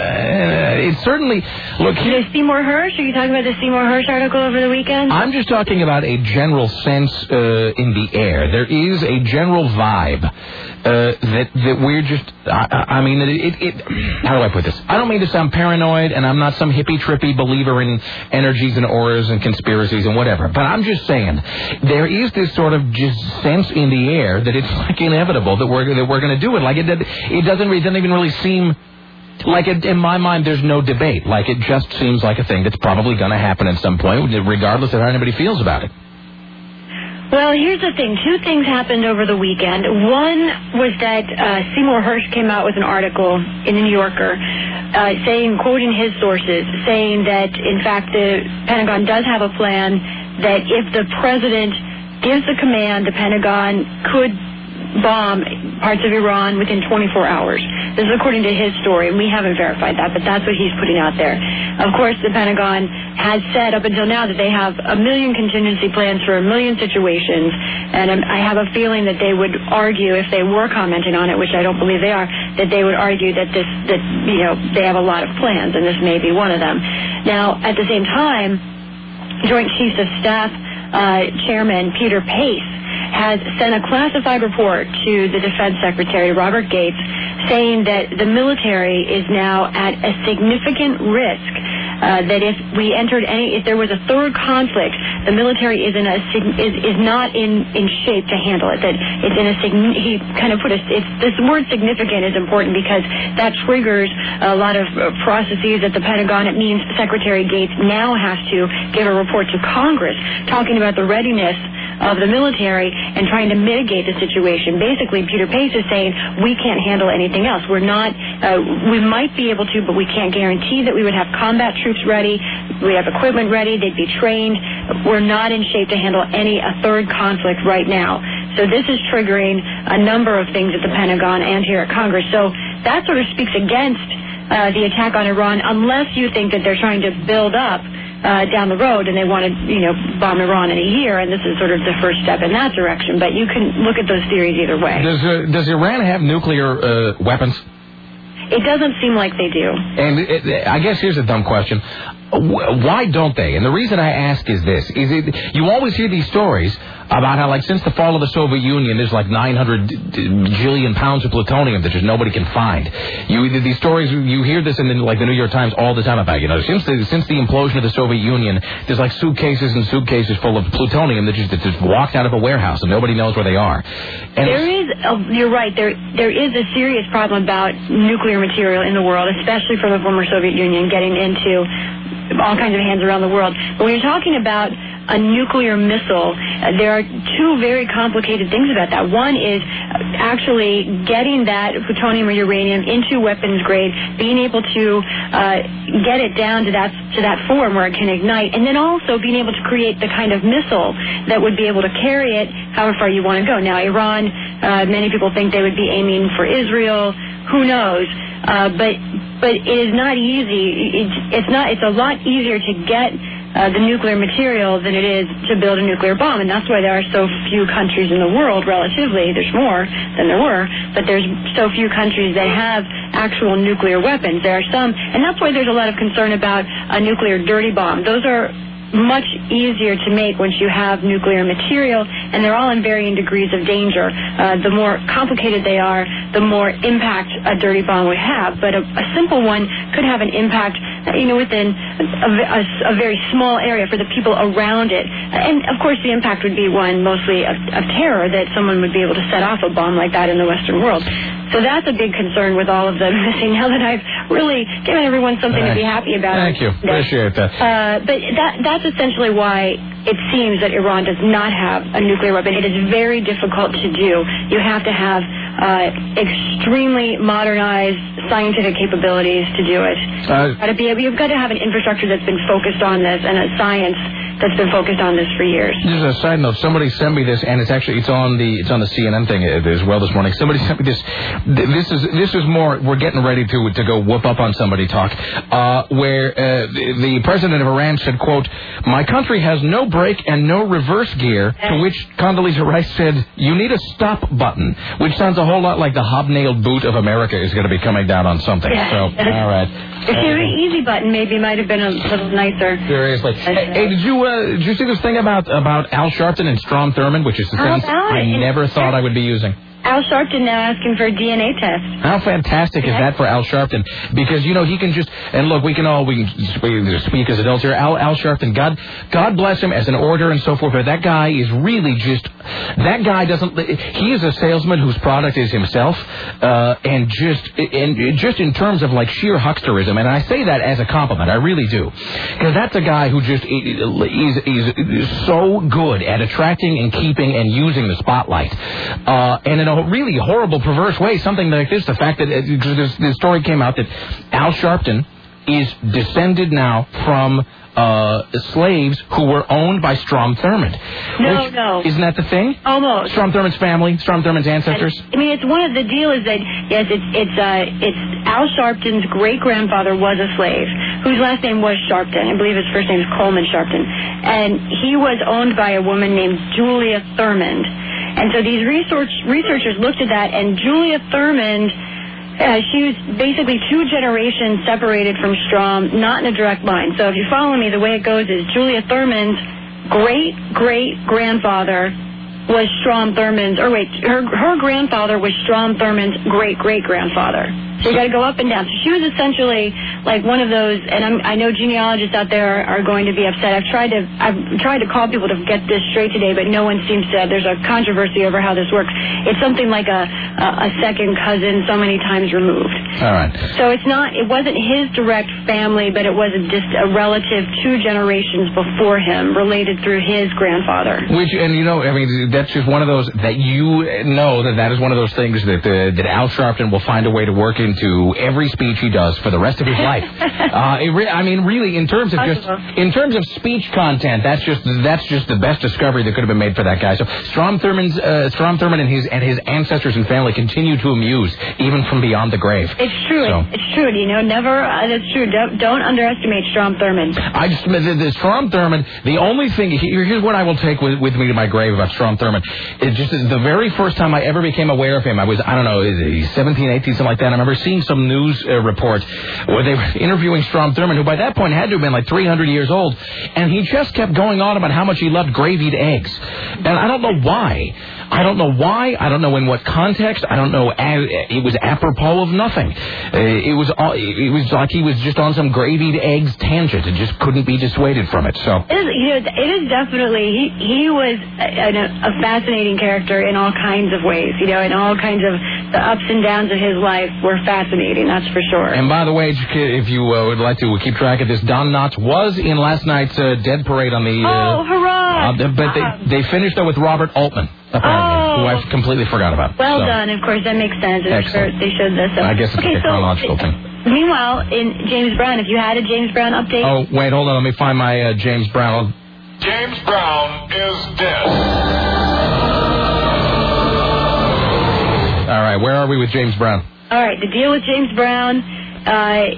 Uh, it's certainly... Look, the Seymour Hersh? Are you talking about the Seymour Hersh article over the weekend? I'm just talking about a general sense uh, in the air. There is a general vibe uh, that that we're just... I, I mean, it, it, it... How do I put this? I don't mean to sound paranoid, and I'm not some hippie-trippy believer in energies and auras and conspiracies and whatever, but I'm just saying, there is this sort of just sense in the air that it's like inevitable that we're, that we're going to do it. Like, it, it, doesn't, it doesn't even really seem... Like, it, in my mind, there's no debate. Like, it just seems like a thing that's probably going to happen at some point, regardless of how anybody feels about it. Well, here's the thing. Two things happened over the weekend. One was that uh, Seymour Hersh came out with an article in the New Yorker uh, saying, quoting his sources, saying that, in fact, the Pentagon does have a plan that if the president gives the command, the Pentagon could bomb parts of Iran within twenty-four hours. This is according to his story, and we haven't verified that, but that's what he's putting out there. Of course, the Pentagon has said up until now that they have a million contingency plans for a million situations, and I have a feeling that they would argue, if they were commenting on it, which I don't believe they are, that they would argue that this, that, you know, they have a lot of plans, and this may be one of them. Now, at the same time, Joint Chiefs of Staff uh, Chairman Peter Pace has sent a classified report to the Defense Secretary, Robert Gates, saying that the military is now at a significant risk, uh, that if we entered any, if there was a third conflict, the military is in a is, is not in, in shape to handle it. That it's in a he kind of put a it's, this word significant is important because that triggers a lot of processes at the Pentagon. It means Secretary Gates now has to give a report to Congress talking about the readiness of the military and trying to mitigate the situation. Basically, Peter Pace is saying we can't handle anything else. We're not, uh, we might be able to, but we can't guarantee that we would have combat troops ready. We have equipment ready. They'd be trained. We're not in shape to handle any, a third conflict right now. So this is triggering a number of things at the Pentagon and here at Congress. So that sort of speaks against uh, the attack on Iran, unless you think that they're trying to build up Uh, down the road, and they want to, you know, bomb Iran in a year, and this is sort of the first step in that direction. But you can look at those theories either way. Does uh, does Iran have nuclear uh, weapons? It doesn't seem like they do. And it, I guess here's a dumb question. Why don't they? And the reason I ask is this. Is it you always hear these stories about how, like, since the fall of the Soviet Union, there's like nine hundred jillion pounds of plutonium that just nobody can find. You These stories, you hear this in the, like the New York Times all the time about, you know, since the, since the implosion of the Soviet Union, there's like suitcases and suitcases full of plutonium that just, that just walked out of a warehouse and nobody knows where they are. And there is, uh, you're right, there there is a serious problem about nuclear material in the world, especially from the former Soviet Union, getting into all kinds of hands around the world. But when you're talking about a nuclear missile, uh, there are two very complicated things about that. One is actually getting that plutonium or uranium into weapons grade, being able to uh, get it down to that to that form where it can ignite, and then also being able to create the kind of missile that would be able to carry it however far you want to go. Now, Iran, uh, many people think they would be aiming for Israel. Who knows? Uh, but but it is not easy. It, it's not. It's a lot easier to get Uh, the nuclear material than it is to build a nuclear bomb, and that's why there are so few countries in the world, relatively. There's more than there were, but there's so few countries that have actual nuclear weapons. There are some, and that's why there's a lot of concern about a nuclear dirty bomb. Those are much easier to make once you have nuclear material, and they're all in varying degrees of danger. Uh, the more complicated they are, the more impact a dirty bomb would have. But a, a simple one could have an impact, you know, within a, a, a very small area for the people around it. And, of course, the impact would be one mostly of, of terror, that someone would be able to set off a bomb like that in the Western world. So that's a big concern with all of them missing, now that I've really given everyone something Thanks. to be happy about. Thank you. Appreciate that. Uh, but that, that's essentially why it seems that Iran does not have a nuclear weapon. It is very difficult to do. You have to have uh, extremely modernized scientific capabilities to do it. Uh, got to be, you've got to have an infrastructure that's been focused on this, and a science that's been focused on this for years. Just a side note, somebody sent me this, and it's actually it's on the it's on the C N N thing as well this morning. Somebody sent me this. This is this is more. We're getting ready to to go whoop up on somebody talk, uh, where uh, the, the president of Iran said, "quote My country has no brake and no reverse gear." To which Condoleezza Rice said, "You need a stop button," which sounds a whole lot like the hobnailed boot of America is going to be coming down on something. Yeah. So, all right. If you had an easy button, maybe might have been a little nicer. Seriously. Hey, hey, did you uh, did you see this thing about about Al Sharpton and Strom Thurmond, which is the How things about I it? never thought I would be using? Al Sharpton now asking for a D N A test. How fantastic is that for Al Sharpton? Because, you know, he can just, and look, we can all, we can speak as adults here. Al, Al Sharpton, God, God bless him as an orator and so forth, but that guy is really just, that guy doesn't, he is a salesman whose product is himself, uh, and just, and just in terms of like sheer hucksterism, and I say that as a compliment, I really do. Because that's a guy who just, he's, he's so good at attracting and keeping and using the spotlight. Uh, and in a really horrible, perverse way, something like this, the fact that, because the story came out that Al Sharpton is descended now from uh, slaves who were owned by Strom Thurmond. No, which, no. Isn't that the thing? Almost. Strom Thurmond's family, Strom Thurmond's ancestors? I mean, it's one of the deal is that, yes, it's it's uh, it's Al Sharpton's great-grandfather was a slave, whose last name was Sharpton. I believe his first name is Coleman Sharpton. And he was owned by a woman named Julia Thurmond. And so these research researchers looked at that, and Julia Thurmond, uh, she was basically two generations separated from Strom, not in a direct line. So if you follow me, the way it goes is Julia Thurmond's great-great-grandfather was Strom Thurmond's, or wait, her her grandfather was Strom Thurmond's great-great-grandfather. So you got to go up and down. So she was essentially like one of those, and I'm, I know genealogists out there are, are going to be upset. I've tried to I've tried to call people to get this straight today, but no one seems to. There's a controversy over how this works. It's something like a a, a second cousin, so many times removed. All right. So it's not. It wasn't his direct family, but it was a, just a relative two generations before him, related through his grandfather. Which, and you know, I mean, that's just one of those that you know that that is one of those things that uh, that Al Sharpton will find a way to work into every speech he does for the rest of his life. uh, it re- I mean, really, in terms of just in terms of speech content, that's just that's just the best discovery that could have been made for that guy. So Strom Thurmond's uh, Strom Thurmond and his and his ancestors and family continue to amuse even from beyond the grave. It's true. So. It's true. You know, never. Uh, that's true. Don't, don't underestimate Strom Thurmond. I just the, the Strom Thurmond. The only thing here, here's what I will take with, with me to my grave about Strom Thurmond. It just the very first time I ever became aware of him, I was I don't know seventeen, eighteen, something like that. I remember seeing some news uh, report where they were interviewing Strom Thurmond, who by that point had to have been like three hundred years old, and he just kept going on about how much he loved gravied eggs, and I don't know why. I don't know why. I don't know in what context. I don't know. It was apropos of nothing. thing. Uh, it was all, it was like he was just on some gravy eggs tangent and just couldn't be dissuaded from it. So it is, you know, it is definitely he he was a, a, a fascinating character in all kinds of ways. You know, in all kinds of the ups and downs of his life were fascinating. That's for sure. And by the way, if you uh, would like to keep track of this, Don Knotts was in last night's uh, Dead Parade on the. Uh, oh, hurrah! Uh, but they they finished though with Robert Altman, apparently, oh. who I completely forgot about. Well so. done. Of course, that makes sense. Excellent. They showed this. So. I guess it's okay, a so, chronological thing. Meanwhile, in James Brown, if you had a James Brown update. Oh, wait, hold on. Let me find my uh, James Brown. James Brown is dead. All right, where are we with James Brown? All right, the deal with James Brown, uh,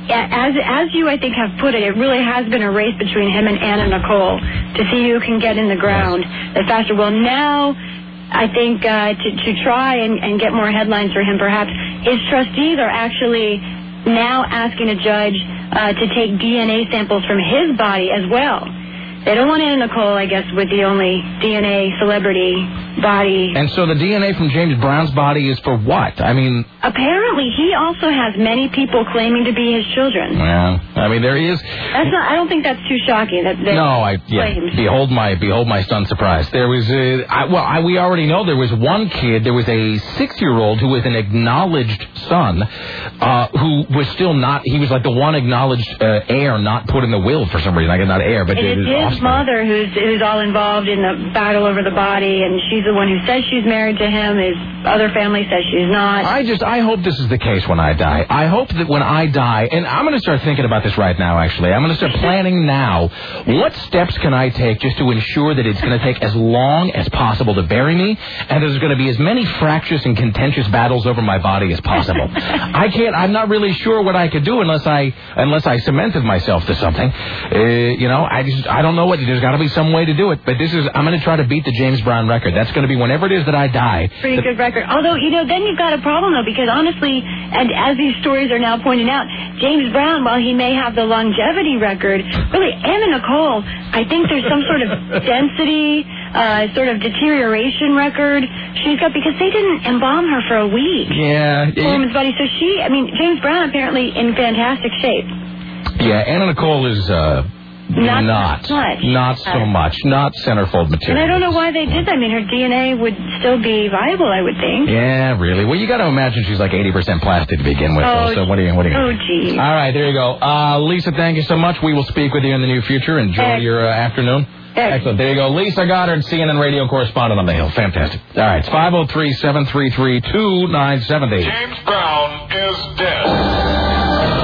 as as you, I think, have put it, it really has been a race between him and Anna Nicole to see who can get in the ground the faster. Well, now, I think uh, to, to try and, and get more headlines for him, perhaps, his trustees are actually now asking a judge uh, to take D N A samples from his body as well. They don't want Anna Nicole, I guess, with the only D N A celebrity body. And so the D N A from James Brown's body is for what? I mean... Apparently, he also has many people claiming to be his children. Well, I mean, there is... That's not... I don't think that's too shocking. That no, I... Yeah, claims. behold my behold my stunned surprise. There was... Uh, I, well, I, we already know there was one kid, there was a six-year-old who was an acknowledged son, uh, who was still not... He was like the one acknowledged uh, heir not put in the will for some reason. I guess not heir, but... It is his offspring. mother who's who's all involved in the battle over the body, and she's the one who says she's married to him. His other family says she's not. I just, I hope this is the case when I die. I hope that when I die, and I'm going to start thinking about this right now, actually. I'm going to start planning now. What steps can I take just to ensure that it's going to take as long as possible to bury me, and there's going to be as many fractious and contentious battles over my body as possible. I can't, I'm not really sure what I could do unless I, unless I cemented myself to something. Uh, you know, I just, I don't know what, there's got to be some way to do it, but this is, I'm going to try to beat the James Brown record. That's going to be whenever it is that I die. Pretty the, good record. Although, you know, then you've got a problem, though, because honestly, and as these stories are now pointing out, James Brown, while he may have the longevity record, really, Anna Nicole, I think there's some sort of density, uh, sort of deterioration record she's got, because they didn't embalm her for a week. Yeah. Woman's body. So she, I mean, James Brown apparently in fantastic shape. Yeah, Anna Nicole is, uh... Not, not much. Not so much. Not centerfold material. And I don't know why they did that. I mean, her D N A would still be viable, I would think. Yeah, really. Well, you got to imagine she's like eighty percent plastic to begin with. Oh, so what are you, what are you oh, gonna do? gee. All right, there you go. Uh, Lisa, thank you so much. We will speak with you in the near future. Enjoy Excellent. your uh, afternoon. Excellent. Excellent. There you go. Lisa Goddard, C N N radio correspondent on the Hill. Fantastic. All right, it's five oh three, seven three three, two nine seven oh. James Brown is dead.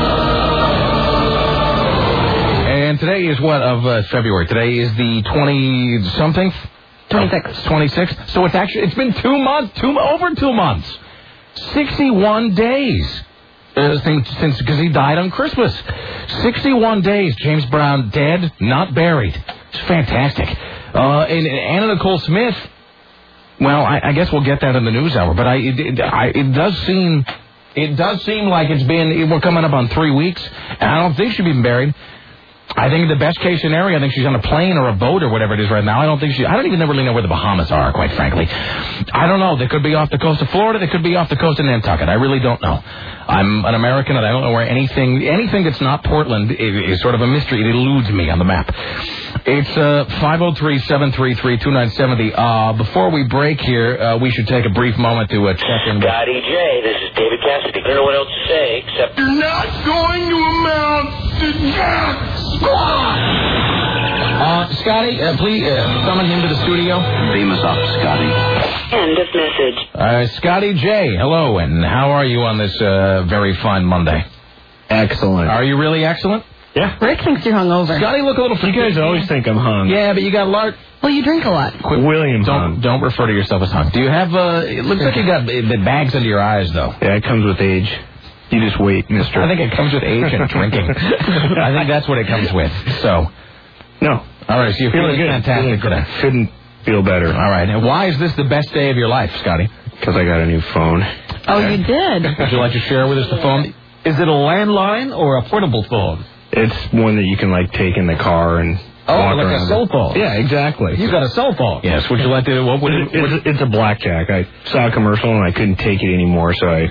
And today is what of uh, February? Today is the twenty-something? twenty-sixth. twenty-sixth. So it's actually, it's been two months, two over two months. sixty-one days. Uh, since, since, because he died on Christmas. sixty-one days, James Brown dead, not buried. It's fantastic. Uh, and, and Anna Nicole Smith, well, I, I guess we'll get that in the news hour, but I, it, it, I, it does seem, it does seem like it's been, we're coming up on three weeks, and I don't think she'd been buried. I think the best case scenario, I think she's on a plane or a boat or whatever it is right now. I don't think she, I don't even really know where the Bahamas are, quite frankly. I don't know. They could be off the coast of Florida. They could be off the coast of Nantucket. I really don't know. I'm an American and I don't know where anything, anything that's not Portland is, is sort of a mystery. It eludes me on the map. It's uh, five oh three, seven three three, two nine seven oh. Uh, before we break here, uh, we should take a brief moment to uh, check in. Scotty J, this is David Cassidy. I don't know what else to say except... You're not going to amount to jack squat! Uh, Scotty, uh, please uh, summon him to the studio. Beam us up, Scotty. End of message. Uh, Scotty J, hello, and how are you on this uh, very fine Monday? Excellent. Are you really excellent? Yeah. Rick thinks you're hungover. Scotty, look a little... You guys always think I'm hung. Yeah, but you got Lart... Well, you drink a lot. Quit. William Don't hung. don't refer to yourself as hung. Do you have... Uh, it looks like you got the bags under your eyes, though. Yeah, it comes with age. You just wait, mister. I think it comes with age and drinking. I think that's what it comes with. So... No. All right, so you're feeling, feeling good. fantastic Feeling today. Couldn't feel better. All right. And why is this the best day of your life, Scotty? Because I got a new phone. Oh, you did? Would you like to share with us the phone? Is it a landline or a portable phone? It's one that you can, like, take in the car and... Oh, walk like around a cell with. phone. Yeah, exactly. You got a cell phone. Yes. Would you like to... What would it... It's, it's a blackjack. I saw a commercial and I couldn't take it anymore, so I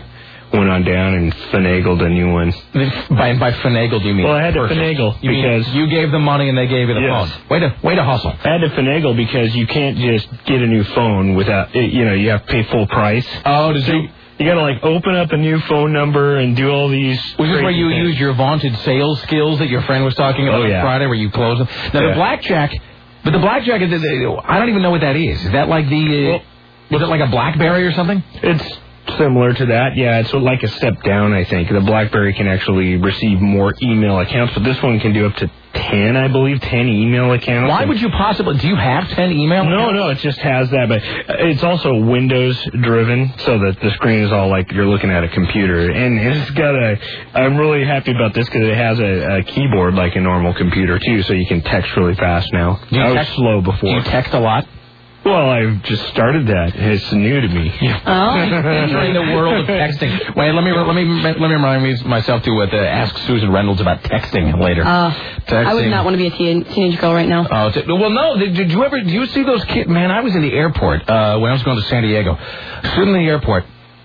went on down and finagled a new one. By by finagled, you mean? Well, I had to purchase. finagle you because you gave them money and they gave you the yes. phone. Way to way to hustle. I had to finagle because you can't just get a new phone without, you know, you have to pay full price. Oh, did so you? You got to, like, open up a new phone number and do all these... Was this where you things. use your vaunted sales skills that your friend was talking about oh, yeah. on Friday, where you close them? Now, yeah. the blackjack... But the blackjack, is, I don't even know what that is. Is that like the... Uh, well, is it like a BlackBerry or something? It's similar to that. Yeah, it's like a step down, I think. The BlackBerry can actually receive more email accounts, but this one can do up to ten, I believe, ten email accounts. Why would you possibly... Do you have ten email no, accounts? No, no, it just has that, but it's also Windows-driven, so that the screen is all like you're looking at a computer. And it's got a... I'm really happy about this because it has a, a keyboard like a normal computer, too, so you can text really fast now. Do you I was text, slow before. Do you text a lot? Well, I've just started that. It's new to me. Oh. Entering the world of texting. Wait, let me let me let me remind me myself to uh, to ask Susan Reynolds about texting later. Uh, texting. I would not want to be a teen, teenage girl right now. Oh, t- well, no. Did, did you ever? Do you see those kids? Man, I was in the airport uh, when I was going to San Diego. Sitting in the airport.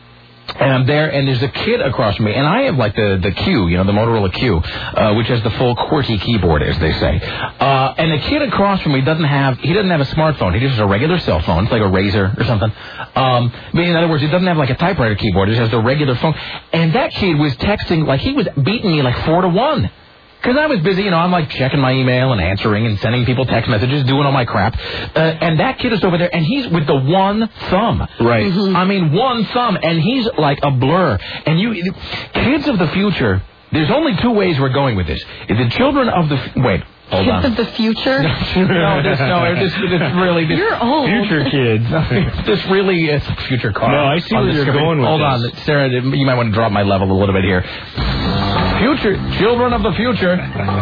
And I'm there, and there's a kid across from me, and I have like the the Q, you know, the Motorola Q, uh, which has the full QWERTY keyboard, as they say. Uh, and the kid across from me doesn't have he doesn't have a smartphone. He just has a regular cell phone, it's like a Razor or something. Um, but in other words, he doesn't have like a typewriter keyboard. He just has the regular phone. And that kid was texting like he was beating me like four to one. Because I was busy, you know, I'm like checking my email and answering and sending people text messages, doing all my crap. Uh, and that kid is over there, and he's with the one thumb. Right. Mm-hmm. I mean, one thumb, and he's like a blur. And you, kids of the future, there's only two ways we're going with this. The children of the... Wait. Hold Kids on. of the future? no, this, no, this, this really... This, You're old. Future kids. This really is future car. No, I see where you're going with Hold this. on, Sarah, you might want to drop my level a little bit here. Future, children of the future,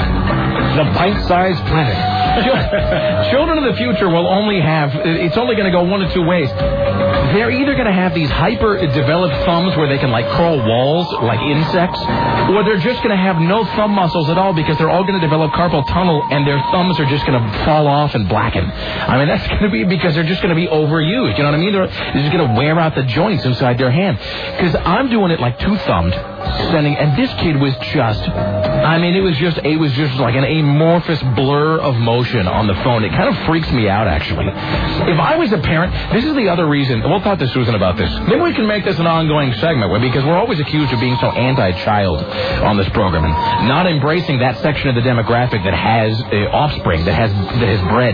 the pint-sized planet. Children of the future will only have, it's only going to go one of two ways. They're either going to have these hyper-developed thumbs where they can, like, crawl walls like insects, or they're just going to have no thumb muscles at all because they're all going to develop carpal tunnel and their thumbs are just going to fall off and blacken. I mean, that's going to be because they're just going to be overused. You know what I mean? They're, they're just going to wear out the joints inside their hand. Because I'm doing it like two-thumbed, sending, and this kid was just, I mean, it was just, it was just like an amorphous blur of motion on the phone. It kind of freaks me out, actually. If I was a parent, this is the other reason. We'll talk to Susan about this. Maybe we can make this an ongoing segment, because we're always accused of being so anti-child on this program and not embracing that section of the demographic that has uh, offspring, that has that has bred.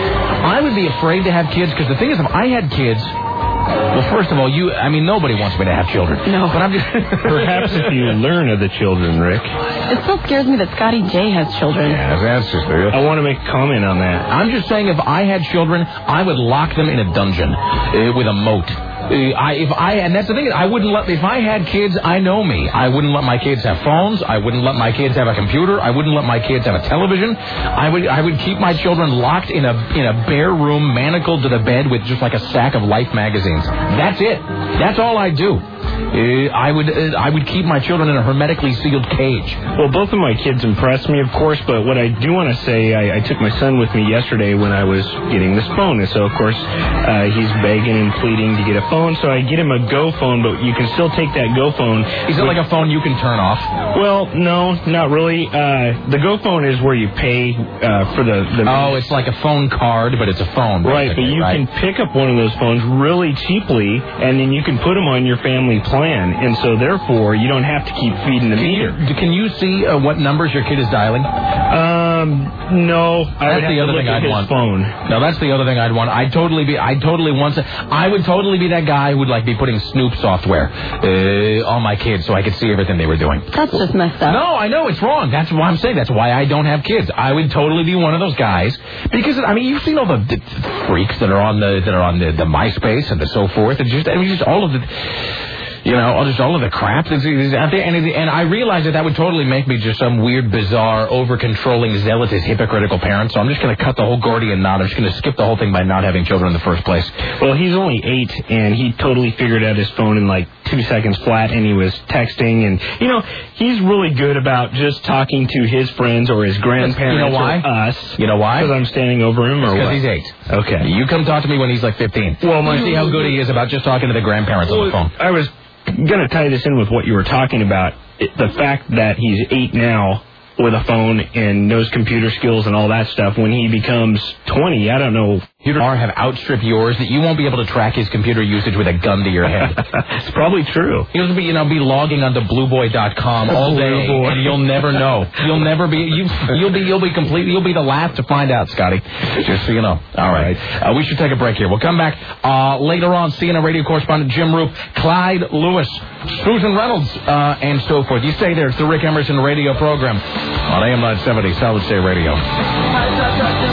I would be afraid to have kids, because the thing is, if I had kids... Well, first of all, you, I mean, nobody wants me to have children. No. But I'm just... Perhaps if you learn of the children, Rick. It still scares me that Scotty J has children. Yeah, that's just... I want to make a comment on that. I'm just saying, if I had children, I would lock them in a dungeon uh, with a moat. Uh, I, if I, and that's the thing, I wouldn't let, if I had kids, I know me. I wouldn't let my kids have phones. I wouldn't let my kids have a computer. I wouldn't let my kids have a television. I would, I would keep my children locked in a, in a bare room, manacled to the bed with just like a sack of Life magazines. That's it. That's all I do. Uh, I would, uh, I would keep my children in a hermetically sealed cage. Well, both of my kids impressed me, of course, but what I do want to say, I, I took my son with me yesterday when I was getting this phone, and so, of course, uh, he's begging and pleading to get a phone, so I get him a Go phone, but you can still take that Go phone. Is it like a phone you can turn off? Well, no, not really. Uh, the Go phone is where you pay uh, for the, the... Oh, it's like a phone card, but it's a phone. Right, but you right? can pick up one of those phones really cheaply, and then you can put them on your family plan, and so, therefore, you don't have to keep feeding the meter. Can you, can you see uh, what numbers your kid is dialing? Um, no. That's the other thing I'd want. Phone. No, that's the other thing I'd want. I'd totally be, I'd totally want to, I would totally be that guy who would, like, be putting Snoop software uh, on my kids so I could see everything they were doing. That's just messed up. No, I know, it's wrong. That's why I'm saying, that's why I don't have kids. I would totally be one of those guys. Because, I mean, you've seen all the, the freaks that are on the, that are on the, the MySpace and the so forth. And just, I mean, just all of the... You know, just all of the crap that's out there. And, and I realize that that would totally make me just some weird, bizarre, over-controlling, zealotous, hypocritical parent. So I'm just going to cut the whole Gordian knot. I'm just going to skip the whole thing by not having children in the first place. Well, he's only eight, and he totally figured out his phone in like two seconds flat, and he was texting. And, you know, he's really good about just talking to his friends or his grandparents you know why? or us. You know why? Because I'm standing over him or Because what? he's eight. Okay. You come talk to me when he's like fifteen. Well, my, see how good he is about just talking to the grandparents well, on the phone. I was going to tie this in with what you were talking about. It, the fact that he's eight now with a phone and knows computer skills and all that stuff. When he becomes twenty, I don't know. Computers have outstripped yours that you won't be able to track his computer usage with a gun to your head. It's probably true. He'll be, you know, be logging onto blue boy dot com all day, and you'll never know. You'll never be. You, you'll be. You'll be completely. You'll be the last to find out, Scotty. Just so you know. All right. Uh, we should take a break here. We'll come back uh, later on. C N N radio correspondent Jim Roop, Clyde Lewis, Susan Reynolds, uh, and so forth. You stay there. It's the Rick Emerson radio program on A M nine seventy Solid State Radio.